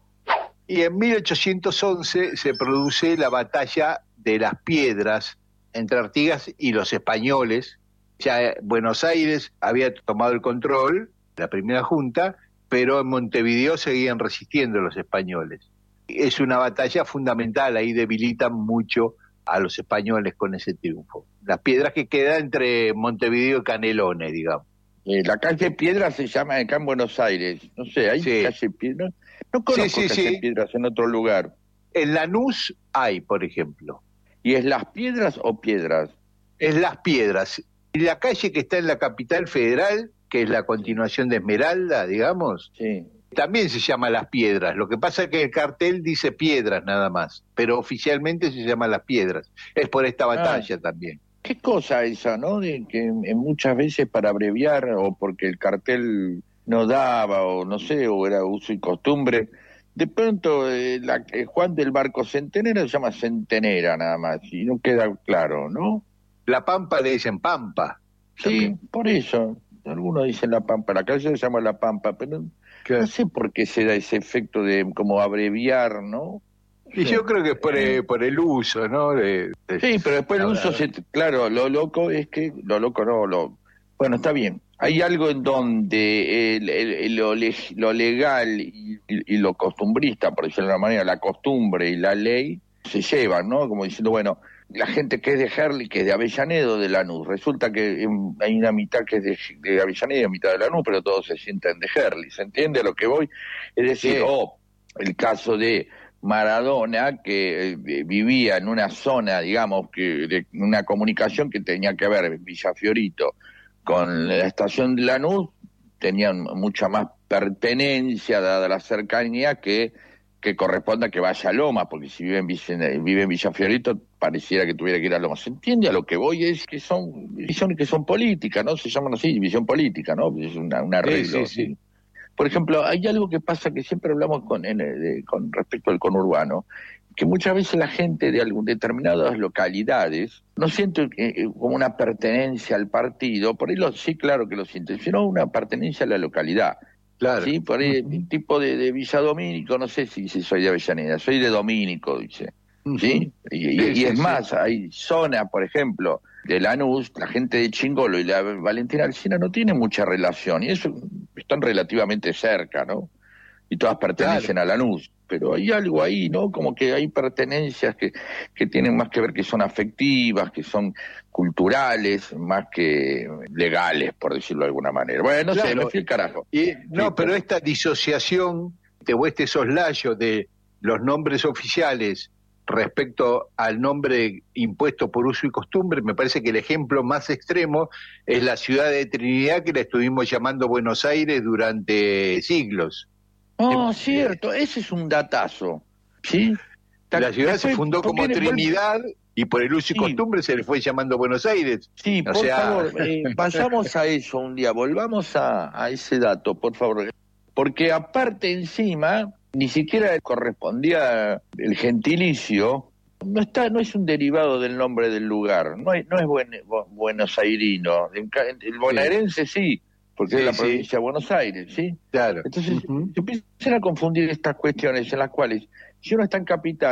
Y en mil ochocientos once se produce la batalla de las Piedras entre Artigas y los españoles. Ya Buenos Aires había tomado el control, la primera junta, pero en Montevideo seguían resistiendo los españoles. Es una batalla fundamental, ahí debilitan mucho a los españoles con ese triunfo. Las Piedras que queda entre Montevideo y Canelones, digamos. Eh, la calle Piedras se llama acá en Buenos Aires. No sé, ¿hay Sí. calle Piedras? No conozco Sí, sí, calle sí. Piedras en otro lugar. En Lanús hay, por ejemplo. ¿Y es Las Piedras o Piedras? Es Las Piedras. Y la calle que está en la capital federal, que es la continuación de Esmeralda, digamos, Sí. también se llama Las Piedras. Lo que pasa es que el cartel dice Piedras nada más, pero oficialmente se llama Las Piedras. Es por esta batalla Ah. también. ¿Qué cosa esa, no? De que en muchas veces para abreviar o porque el cartel no daba o no sé, o era uso y costumbre, de pronto eh, la, eh, Juan del Barco Centenera se llama Centenera nada más y no queda claro, ¿no? La Pampa le dicen Pampa. Sí, también. por eso. Algunos dicen La Pampa, la calle se llama La Pampa, pero no sé por qué se da ese efecto de como abreviar, ¿no? Y yo creo que es por el, por el uso, ¿no? De, de- Sí, pero después el Ahora, uso, se, claro, lo loco es que, lo loco no, lo... Bueno, está bien. Hay algo en donde el, el- el- lo, le- lo legal y, y- y lo costumbrista, por decirlo de alguna manera, la costumbre y la ley se llevan, ¿no? Como diciendo, bueno, la gente que es de Herli, que es de Avellaneda o de Lanús, resulta que em, hay una mitad que es de, de Avellaneda y una mitad de Lanús, pero todos se sienten de Herli, ¿se entiende a lo que voy? Es decir, Sí. o el caso de Maradona, que eh, vivía en una zona, digamos, que de una comunicación que tenía que ver Villa Fiorito con la estación de Lanús, tenían mucha más pertenencia, dada la cercanía, que, que corresponda a que vaya a Loma, porque si vive en, Villa, vive en Villa Fiorito, pareciera que tuviera que ir a Loma. ¿Se entiende? A lo que voy es que son visiones que son políticas, ¿no? Se llaman así, visión política, ¿no? Es una, un arreglo. sí, sí. ¿sí? Por ejemplo, hay algo que pasa que siempre hablamos con, en, de, con respecto al conurbano, que muchas veces la gente de algún, determinadas localidades no siente eh, como una pertenencia al partido, por ahí lo, sí, claro que lo siente, sino una pertenencia a la localidad. Claro. Sí, por ahí, uh-huh. tipo de, de Villa Domínico, no sé si, si soy de Avellaneda, soy de Domínico, dice. Uh-huh. ¿Sí? Y, y, sí, y sí, es sí. más, hay zonas, por ejemplo, de Lanús, la gente de Chingolo y la Valentina Alsina no tienen mucha relación, y eso están relativamente cerca, ¿no? Y todas pertenecen Claro. a Lanús, pero hay algo ahí, ¿no? Como que hay pertenencias que, que tienen más que ver, que son afectivas, que son culturales, más que legales, por decirlo de alguna manera. Bueno, no Claro. sé, me fui el carajo. Y, no, Sí, pero esta disociación de, o este soslayo de los nombres oficiales respecto al nombre impuesto por uso y costumbre, me parece que el ejemplo más extremo es la ciudad de Trinidad, que la estuvimos llamando Buenos Aires durante siglos. Oh, cierto, ese es un datazo, ¿sí? La ciudad se Después, fundó ¿por como qué después- Trinidad y por el uso y Sí. costumbre se le fue llamando Buenos Aires. Sí, O por sea- favor, eh, vayamos a eso un día, volvamos a, a ese dato, por favor. Porque aparte encima, ni siquiera correspondía el gentilicio, no está, no es un derivado del nombre del lugar, no, hay, no es buen, bu- buenosairino, el, ca- el bonaerense sí, porque Sí, es la sí. provincia de Buenos Aires, ¿sí? Claro. Entonces, se empiezan a confundir estas cuestiones en las cuales, si uno está en capital,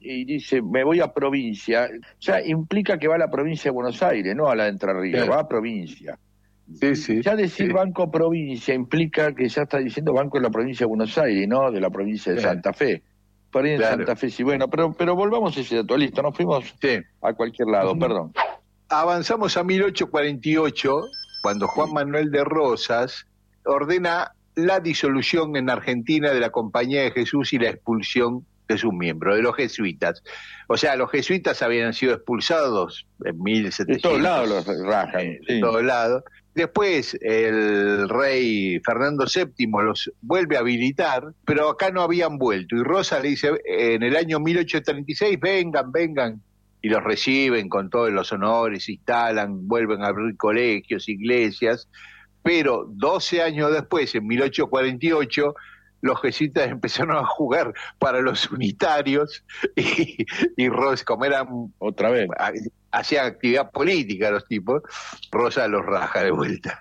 y dice, me voy a provincia, ya implica que va a la provincia de Buenos Aires, no a la de Entre Ríos, Claro. va a provincia. Sí, sí. Ya decir Sí. Banco Provincia implica que ya está diciendo Banco de la provincia de Buenos Aires, no de la provincia de Claro. Santa Fe. Por ahí en Claro. Santa Fe, sí. Bueno, pero, pero volvamos a ese dato, listo, nos fuimos Sí. a cualquier lado, Ujú. perdón. Avanzamos a mil ochocientos cuarenta y ocho, cuando Juan Manuel de Rosas ordena la disolución en Argentina de la Compañía de Jesús y la expulsión de sus miembros, de los jesuitas. O sea, los jesuitas habían sido expulsados en mil setecientos. De todos lados los rajan. Eh, sí. de todos lados. Después el rey Fernando séptimo los vuelve a habilitar, pero acá no habían vuelto. Y Rosas le dice, en el año mil ochocientos treinta y seis, vengan, vengan. Y los reciben con todos los honores, se instalan, vuelven a abrir colegios, iglesias. Pero doce años después, en mil ochocientos cuarenta y ocho, los jesuitas empezaron a jugar para los unitarios y, y Rosas, como eran otra vez, hacían actividad política los tipos, Rosas los raja de vuelta.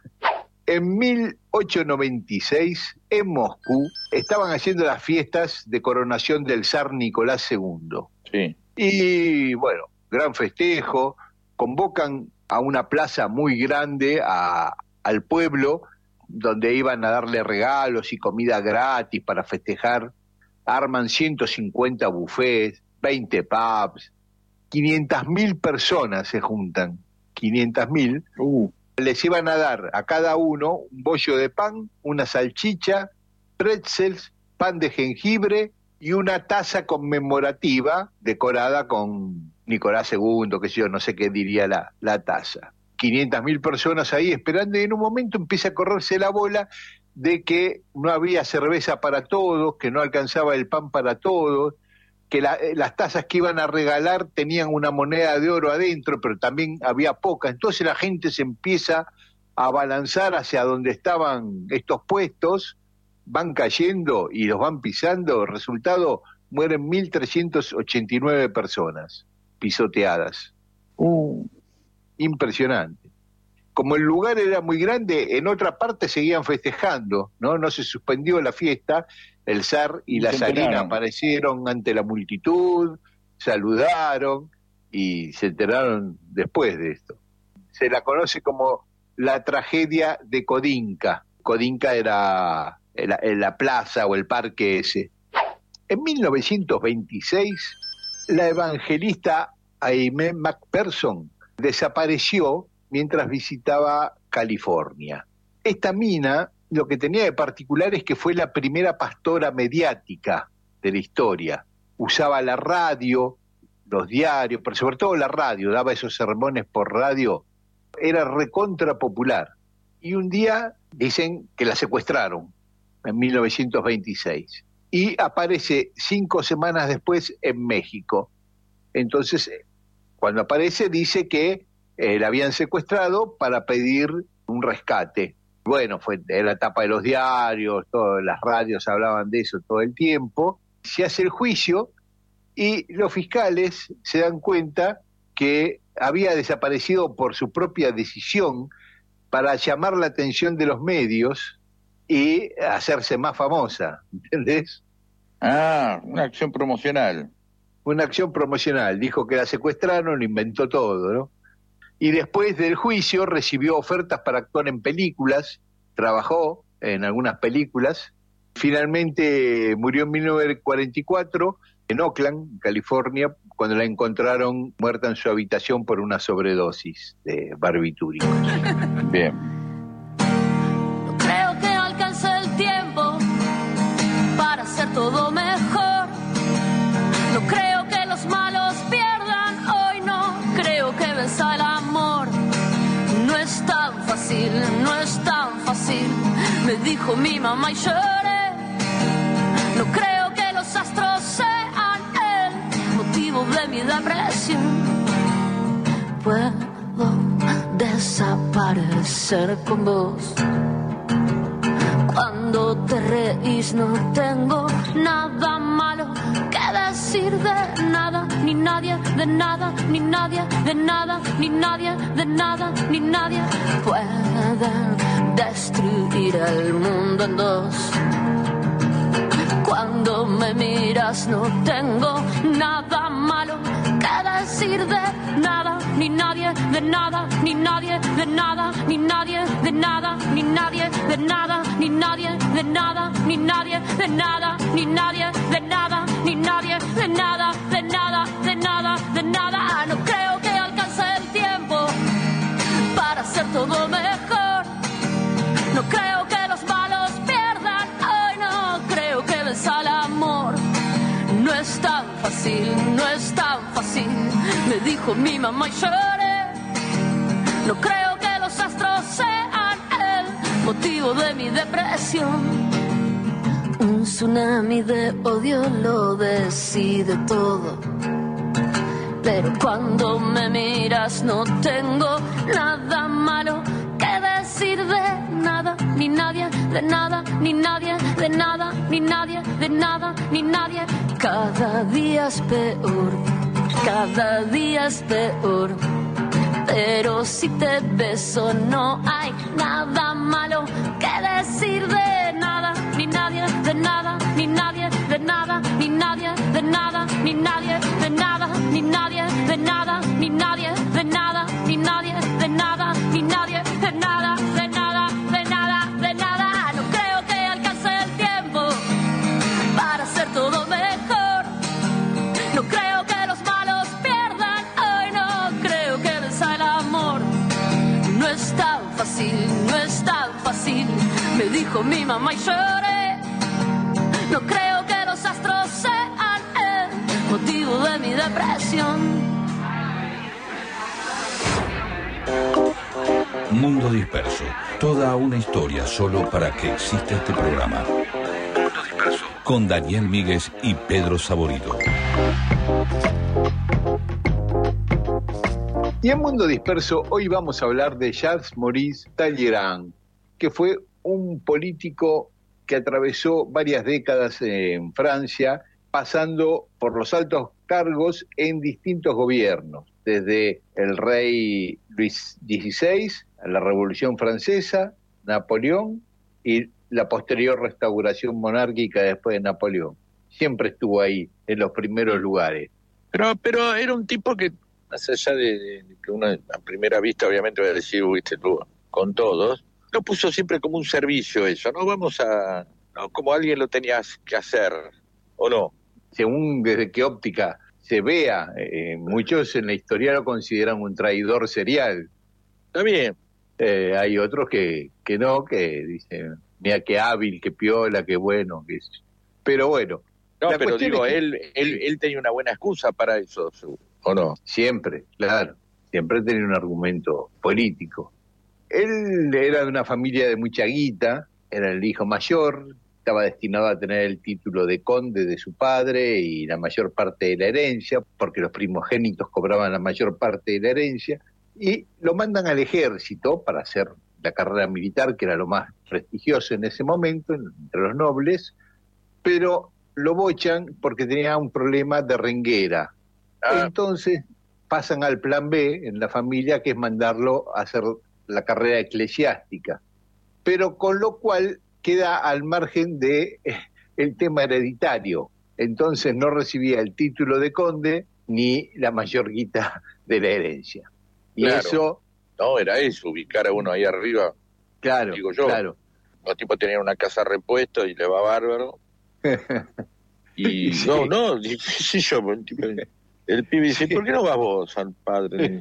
En mil ochocientos noventa y seis, en Moscú, estaban haciendo las fiestas de coronación del zar Nicolás segundo. Sí. Y bueno, gran festejo, convocan a una plaza muy grande a, al pueblo, donde iban a darle regalos y comida gratis para festejar, arman ciento cincuenta buffets, veinte pubs, quinientas mil personas se juntan, quinientas mil, uh. les iban a dar a cada uno un bollo de pan, una salchicha, pretzels, pan de jengibre y una taza conmemorativa decorada con Nicolás segundo, que sé yo, no sé qué diría la, la taza. quinientas mil personas ahí esperando, y en un momento empieza a correrse la bola de que no había cerveza para todos, que no alcanzaba el pan para todos, que la, las tazas que iban a regalar tenían una moneda de oro adentro, pero también había poca. Entonces la gente se empieza a abalanzar hacia donde estaban estos puestos, van cayendo y los van pisando. Resultado, mueren mil trescientas ochenta y nueve personas pisoteadas. Uh. Impresionante. Como el lugar era muy grande, en otra parte seguían festejando, ¿no? No se suspendió la fiesta, el zar y la zarina aparecieron ante la multitud, saludaron y se enteraron después de esto. Se la conoce como la tragedia de Kodinka. Kodinka era la, la plaza o el parque ese. En mil novecientos veintiséis, la evangelista Aimee McPherson desapareció mientras visitaba California. Esta mina lo que tenía de particular es que fue la primera pastora mediática de la historia. Usaba la radio, los diarios, pero sobre todo la radio, daba esos sermones por radio. Era recontra popular. Y un día dicen que la secuestraron en mil novecientos veintiséis. Y aparece cinco semanas después en México. Entonces, cuando aparece dice que eh, la habían secuestrado para pedir un rescate. Bueno, fue en la tapa de los diarios, todas las radios hablaban de eso todo el tiempo. Se hace el juicio y los fiscales se dan cuenta que había desaparecido por su propia decisión para llamar la atención de los medios y hacerse más famosa, ¿entendés? Ah, una acción promocional. Una acción promocional. Dijo que la secuestraron, inventó todo, ¿no? Y después del juicio recibió ofertas para actuar en películas, trabajó en algunas películas. Finalmente murió en mil novecientos cuarenta y cuatro en Oakland, California, cuando la encontraron muerta en su habitación por una sobredosis de barbitúricos. Bien. No creo que alcance el tiempo para hacer todo mejor. No creo que los malos pierdan hoy, no creo que venza el amor. No es tan fácil, no es tan fácil, me dijo mi mamá y lloré. No creo que los astros sean el motivo de mi depresión. Puedo desaparecer con vos. Cuando te reís no tengo nada malo que decir de nada, ni nadie, de nada, ni nadie, de nada, ni nadie, de nada, ni nadie. Pueden destruir el mundo en dos. Cuando me miras no tengo nada malo decir de nada, ni nadie, de nada, ni nadie, de nada, ni nadie, de nada, ni nadie, de nada, ni nadie, de nada, ni nadie, de nada, ni nadie, de nada, ni nadie, de nada, de nada, de nada, de nada. No creo que alcance el tiempo para hacer todo mejor. No creo que los malos pierdan, hoy no creo que venza al amor. No es tan fácil, no es tan fácil, me dijo mi mamá y lloré. No creo que los astros sean el motivo de mi depresión. Un tsunami de odio lo decide todo. Pero cuando me miras no tengo nada malo que decir de nada, ni nadie, de nada, ni nadie, de nada, ni nadie, de nada, ni nadie. Cada día es peor, cada día es peor. Pero si te beso no hay nada malo que decir de nada, ni nadie, de nada, ni nadie, de nada, ni nadie, de nada, ni nadie, de nada, ni nadie, de nada, ni nadie, de nada, ni nadie, de nada, ni nadie, de nada, de nada, de nada, de nada. No creo que alcance el tiempo para hacer todo mejor. No creo que los malos pierdan, hoy no creo que venza el amor. No es tan fácil, no es tan fácil, me dijo mi mamá y lloré. No creo que los astros sean el motivo de mi depresión. Mundo Disperso. Toda una historia solo para que exista este programa. Mundo Disperso. Con Daniel Míguez y Pedro Saborido. Y en Mundo Disperso hoy vamos a hablar de Charles Maurice Talleyrand, que fue un político que atravesó varias décadas en Francia, pasando por los altos cargos en distintos gobiernos, desde el rey Luis dieciséis, a la Revolución Francesa, Napoleón y la posterior restauración monárquica después de Napoleón. Siempre estuvo ahí, en los primeros lugares. Pero, pero era un tipo que, más allá de, de que uno a primera vista obviamente va a decir, viste, con todos, lo puso siempre como un servicio eso, ¿no? Vamos a, ¿no? Como alguien lo tenía que hacer, ¿o no? Según desde qué óptica se vea, eh, muchos en la historia lo consideran un traidor serial. Está bien. Eh, hay otros que, que no, que dicen, mira qué hábil, qué piola, qué bueno, que es. Pero bueno. No, pero digo, es que él, él, él tenía una buena excusa para eso, ¿o no? Siempre, claro. Siempre tenía un argumento político. Él era de una familia de mucha guita, era el hijo mayor, estaba destinado a tener el título de conde de su padre y la mayor parte de la herencia, porque los primogénitos cobraban la mayor parte de la herencia, y lo mandan al ejército para hacer la carrera militar, que era lo más prestigioso en ese momento, entre los nobles, pero lo bochan porque tenía un problema de renguera. Ah. Entonces pasan al plan B en la familia, que es mandarlo a hacer la carrera eclesiástica, pero con lo cual queda al margen de eh, el tema hereditario. Entonces no recibía el título de conde ni la mayor guita de la herencia. Y claro. eso... No, era eso, ubicar a uno ahí arriba. Claro, digo yo. claro. Los tipos tenían una casa repuesto y le va bárbaro. Y sí. no, no, sí, yo, el, tipo, el pibe dice, ¿por qué no vas vos al padre?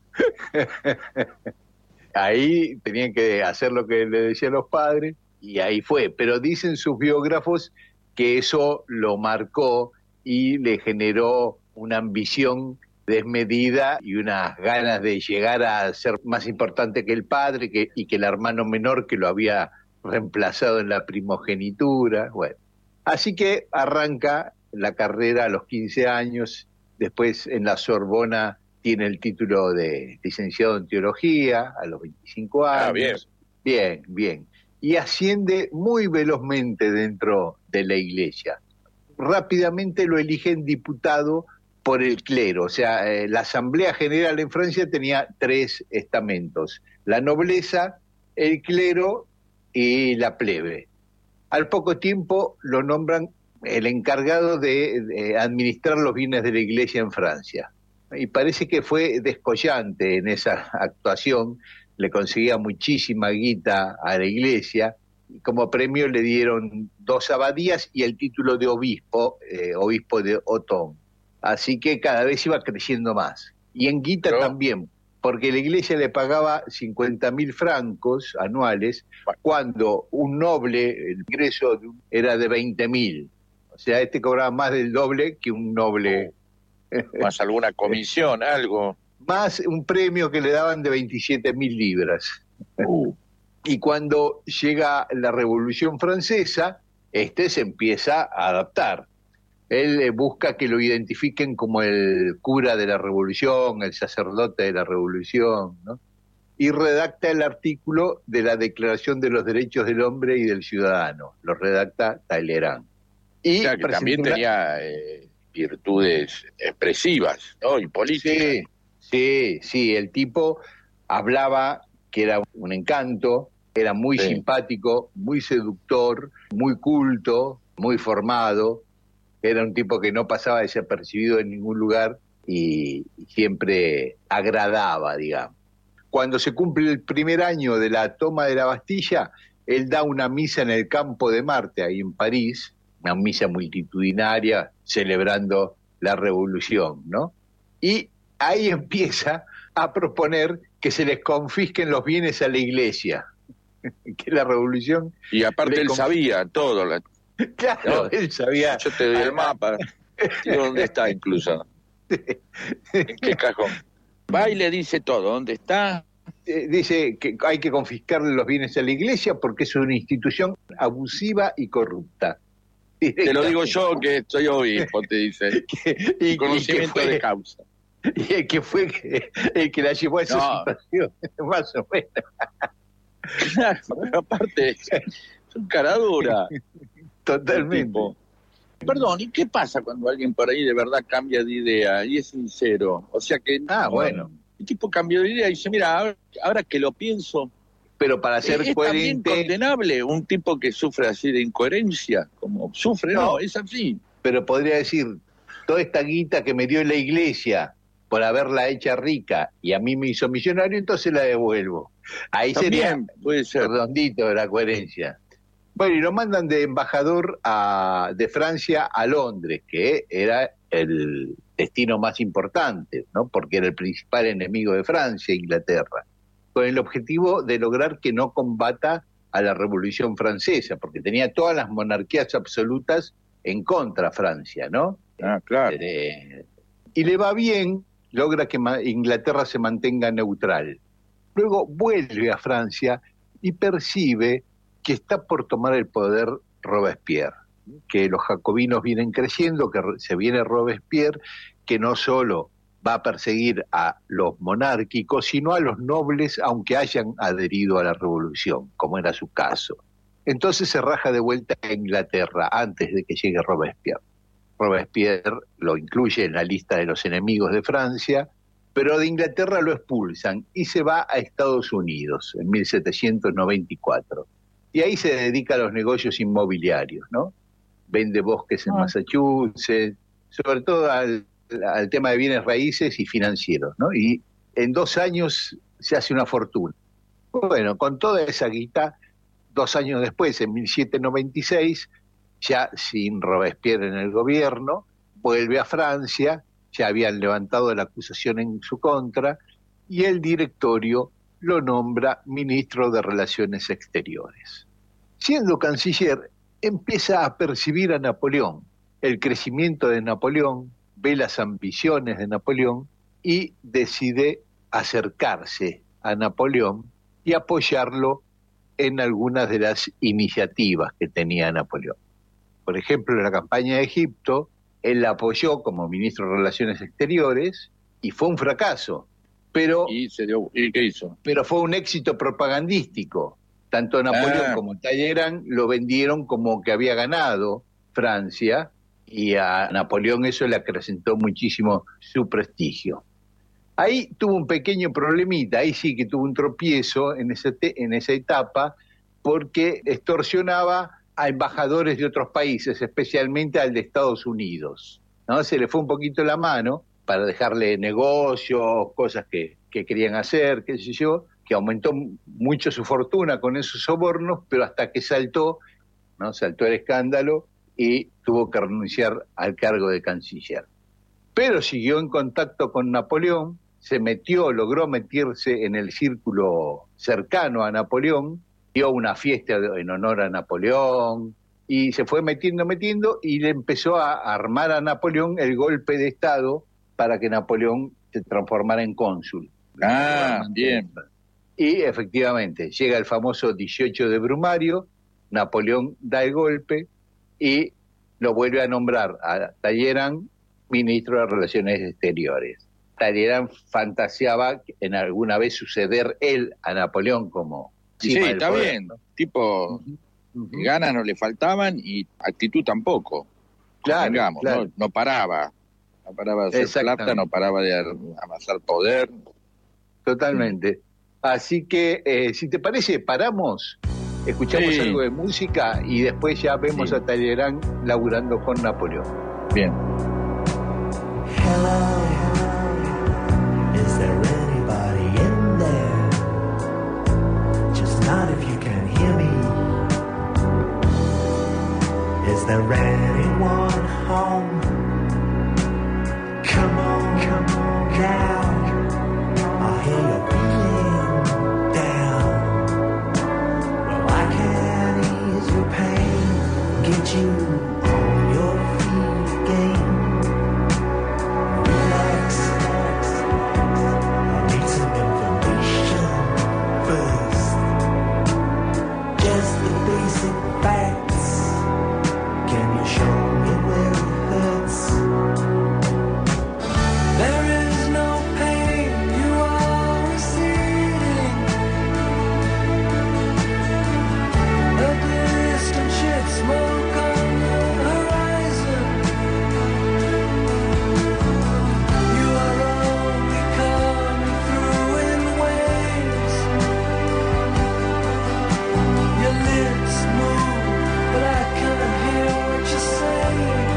Ahí tenían que hacer lo que le decían los padres, y ahí fue. Pero dicen sus biógrafos que eso lo marcó y le generó una ambición desmedida y unas ganas de llegar a ser más importante que el padre que, y que el hermano menor que lo había reemplazado en la primogenitura. Bueno, así que arranca la carrera a los quince años, después en la Sorbona tiene el título de licenciado en teología a los veinticinco años. Ah, bien. Bien, bien. Y asciende muy velozmente dentro de la iglesia. Rápidamente lo eligen diputado por el clero, o sea, eh, la Asamblea General en Francia tenía tres estamentos: la nobleza, el clero y la plebe. Al poco tiempo lo nombran el encargado de, de administrar los bienes de la iglesia en Francia. Y parece que fue descollante en esa actuación, le conseguía muchísima guita a la iglesia, y como premio le dieron dos abadías y el título de obispo, eh, obispo de Otón. Así que cada vez iba creciendo más. Y en guita Pero... también, porque la iglesia le pagaba cincuenta mil francos anuales, cuando un noble, el ingreso era de veinte mil. O sea, este cobraba más del doble que un noble. Más alguna comisión, algo. Más un premio que le daban de veintisiete mil libras. Uh. Y cuando llega la Revolución Francesa, este se empieza a adaptar. Él eh, busca que lo identifiquen como el cura de la Revolución, el sacerdote de la Revolución, ¿no? Y redacta el artículo de la Declaración de los Derechos del Hombre y del Ciudadano. Lo redacta Talleyrand. Y o sea, que también una... tenía eh, virtudes expresivas, ¿no? Y políticas. Sí, sí, sí. El tipo hablaba que era un encanto, era muy sí. simpático, muy seductor, muy culto, muy formado. Era un tipo que no pasaba desapercibido en ningún lugar y siempre agradaba, digamos. Cuando se cumple el primer año de la toma de la Bastilla, él da una misa en el Campo de Marte, ahí en París, una misa multitudinaria celebrando la revolución, ¿no? Y ahí empieza a proponer que se les confisquen los bienes a la iglesia, que la revolución... Y aparte él conf... sabía todo. La... Claro, ¿no? Él sabía... Yo te doy el mapa, ¿dónde está incluso? ¿En qué cajón? Va y le dice todo, ¿dónde está? Eh, dice que hay que confiscarle los bienes a la iglesia porque es una institución abusiva y corrupta. Te lo digo yo que soy obispo, te dice. y, Conocimiento y fue, de causa. Y el que fue que, el que la llevó a esa no. situación, más o menos. Claro, pero aparte, es un cara dura. Totalmente. Perdón, ¿y qué pasa cuando alguien por ahí de verdad cambia de idea y es sincero? O sea que... Ah, bueno. El tipo cambió de idea y dice, mira, ahora, ahora que lo pienso... Pero para ser ¿es coherente... ¿Es también condenable un tipo que sufre así de incoherencia? Como sufre, no, no, es así. Pero podría decir, toda esta guita que me dio la iglesia por haberla hecha rica y a mí me hizo millonario, entonces la devuelvo. Ahí también sería puede ser redondito de la coherencia. Bueno, y lo mandan de embajador a, de Francia a Londres, que era el destino más importante, ¿no? Porque era el principal enemigo de Francia, Inglaterra, con el objetivo de lograr que no combata a la Revolución Francesa, porque tenía todas las monarquías absolutas en contra Francia, ¿no? Ah, claro. Eh, y le va bien, logra que Inglaterra se mantenga neutral. Luego vuelve a Francia y percibe que está por tomar el poder Robespierre, que los jacobinos vienen creciendo, que se viene Robespierre, que no solo va a perseguir a los monárquicos, sino a los nobles, aunque hayan adherido a la revolución, como era su caso. Entonces se raja de vuelta a Inglaterra antes de que llegue Robespierre. Robespierre lo incluye en la lista de los enemigos de Francia, pero de Inglaterra lo expulsan y se va a Estados Unidos en mil setecientos noventa y cuatro. Y ahí se dedica a los negocios inmobiliarios, ¿no? Vende bosques en Massachusetts, sobre todo al, al tema de bienes raíces y financieros, ¿no? Y en dos años se hace una fortuna. Bueno, con toda esa guita, dos años después, en mil setecientos noventa y seis, ya sin Robespierre en el gobierno, vuelve a Francia, ya habían levantado la acusación en su contra, y el directorio lo nombra ministro de Relaciones Exteriores. Siendo canciller, empieza a percibir a Napoleón, el crecimiento de Napoleón, ve las ambiciones de Napoleón y decide acercarse a Napoleón y apoyarlo en algunas de las iniciativas que tenía Napoleón. Por ejemplo, en la campaña de Egipto, él la apoyó como ministro de Relaciones Exteriores y fue un fracaso. Pero, ¿Y, se dio, ¿y qué hizo? Pero fue un éxito propagandístico. Tanto Napoleón ah. como Talleyrand lo vendieron como que había ganado Francia, y a Napoleón eso le acrecentó muchísimo su prestigio. Ahí tuvo un pequeño problemita, ahí sí que tuvo un tropiezo en, ese te, en esa etapa, porque extorsionaba a embajadores de otros países, especialmente al de Estados Unidos, ¿no? Se le fue un poquito la mano, para dejarle negocios, cosas que, que querían hacer, qué sé yo, que aumentó mucho su fortuna con esos sobornos, pero hasta que saltó, ¿no? Saltó el escándalo y tuvo que renunciar al cargo de canciller. Pero siguió en contacto con Napoleón, se metió, logró meterse en el círculo cercano a Napoleón, dio una fiesta en honor a Napoleón, y se fue metiendo, metiendo, y le empezó a armar a Napoleón el golpe de Estado para que Napoleón se transformara en cónsul. Ah, bien. Y efectivamente, llega el famoso dieciocho de Brumario, Napoleón da el golpe y lo vuelve a nombrar a Talleyrand ministro de Relaciones Exteriores. Talleyrand fantaseaba en alguna vez suceder él a Napoleón como... Sí, sí, está poder, bien. ¿No? Tipo, uh-huh. Uh-huh. ganas no le faltaban y actitud tampoco. Claro, digamos, claro. ¿no? no paraba. No paraba de hacer plata, no paraba de amasar poder. Totalmente. Así que, eh, si te parece, paramos, escuchamos sí. algo de música y después ya vemos sí. a Talleyrand laburando con Napoleón. Bien. Hello, is there anybody in there? Just not if you can hear me. Is there anyone home? Come on, come on now. I hear you're feeling down. Well, I can ease your pain, get you on your feet again. Relax, I need some information first. Just the basic facts. Can you show me where it hurts? There is no pain, you are receding. A distant ship, smoke on the horizon. You are only coming through in waves. Your lips move, but I can't hear what you're saying.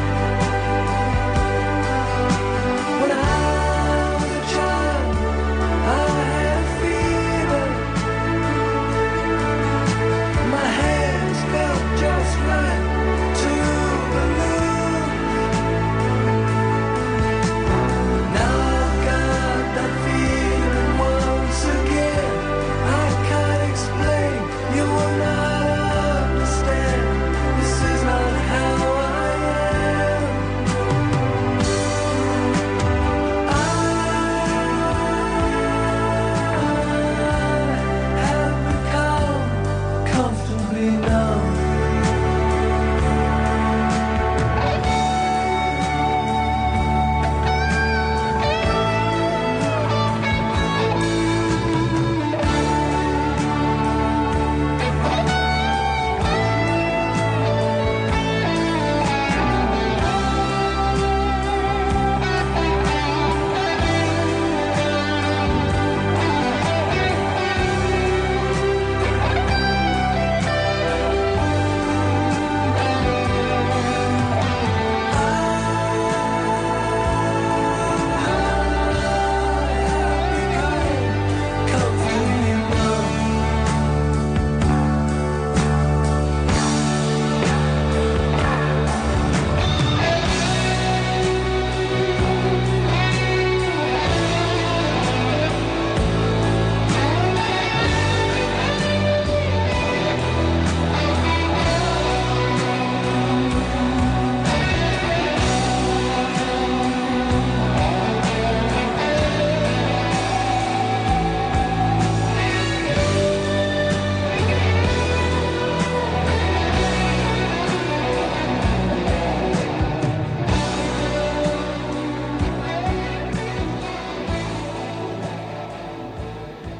When I was a child, I had fever. My hands felt just right to the moon. Now I've got that feeling once again. I can't explain, you will not understand. This is not how I am. I have become comfortably numb. Comfortably numb.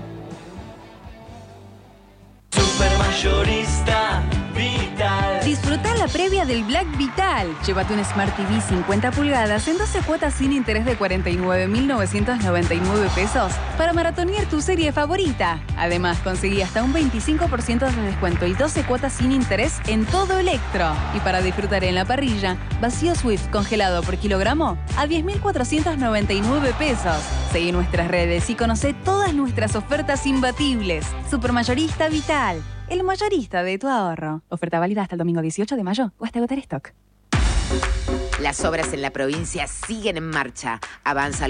Supermayorista Vital. Disfruta Disfruta la previa del Black Vital. Llévate un Smart T V cincuenta pulgadas en doce cuotas sin interés de cuarenta y nueve mil novecientos noventa y nueve pesos para maratonear tu serie favorita. Además, conseguí hasta un veinticinco por ciento de descuento y doce cuotas sin interés en todo Electro. Y para disfrutar en la parrilla, vacío Swift congelado por kilogramo a diez mil cuatrocientos noventa y nueve pesos. Seguí nuestras redes y conoce todas nuestras ofertas imbatibles. Supermayorista Vital, el mayorista de tu ahorro. Oferta válida hasta el domingo dieciocho de mayo o hasta agotar stock. Las obras en la provincia siguen en marcha. Avanza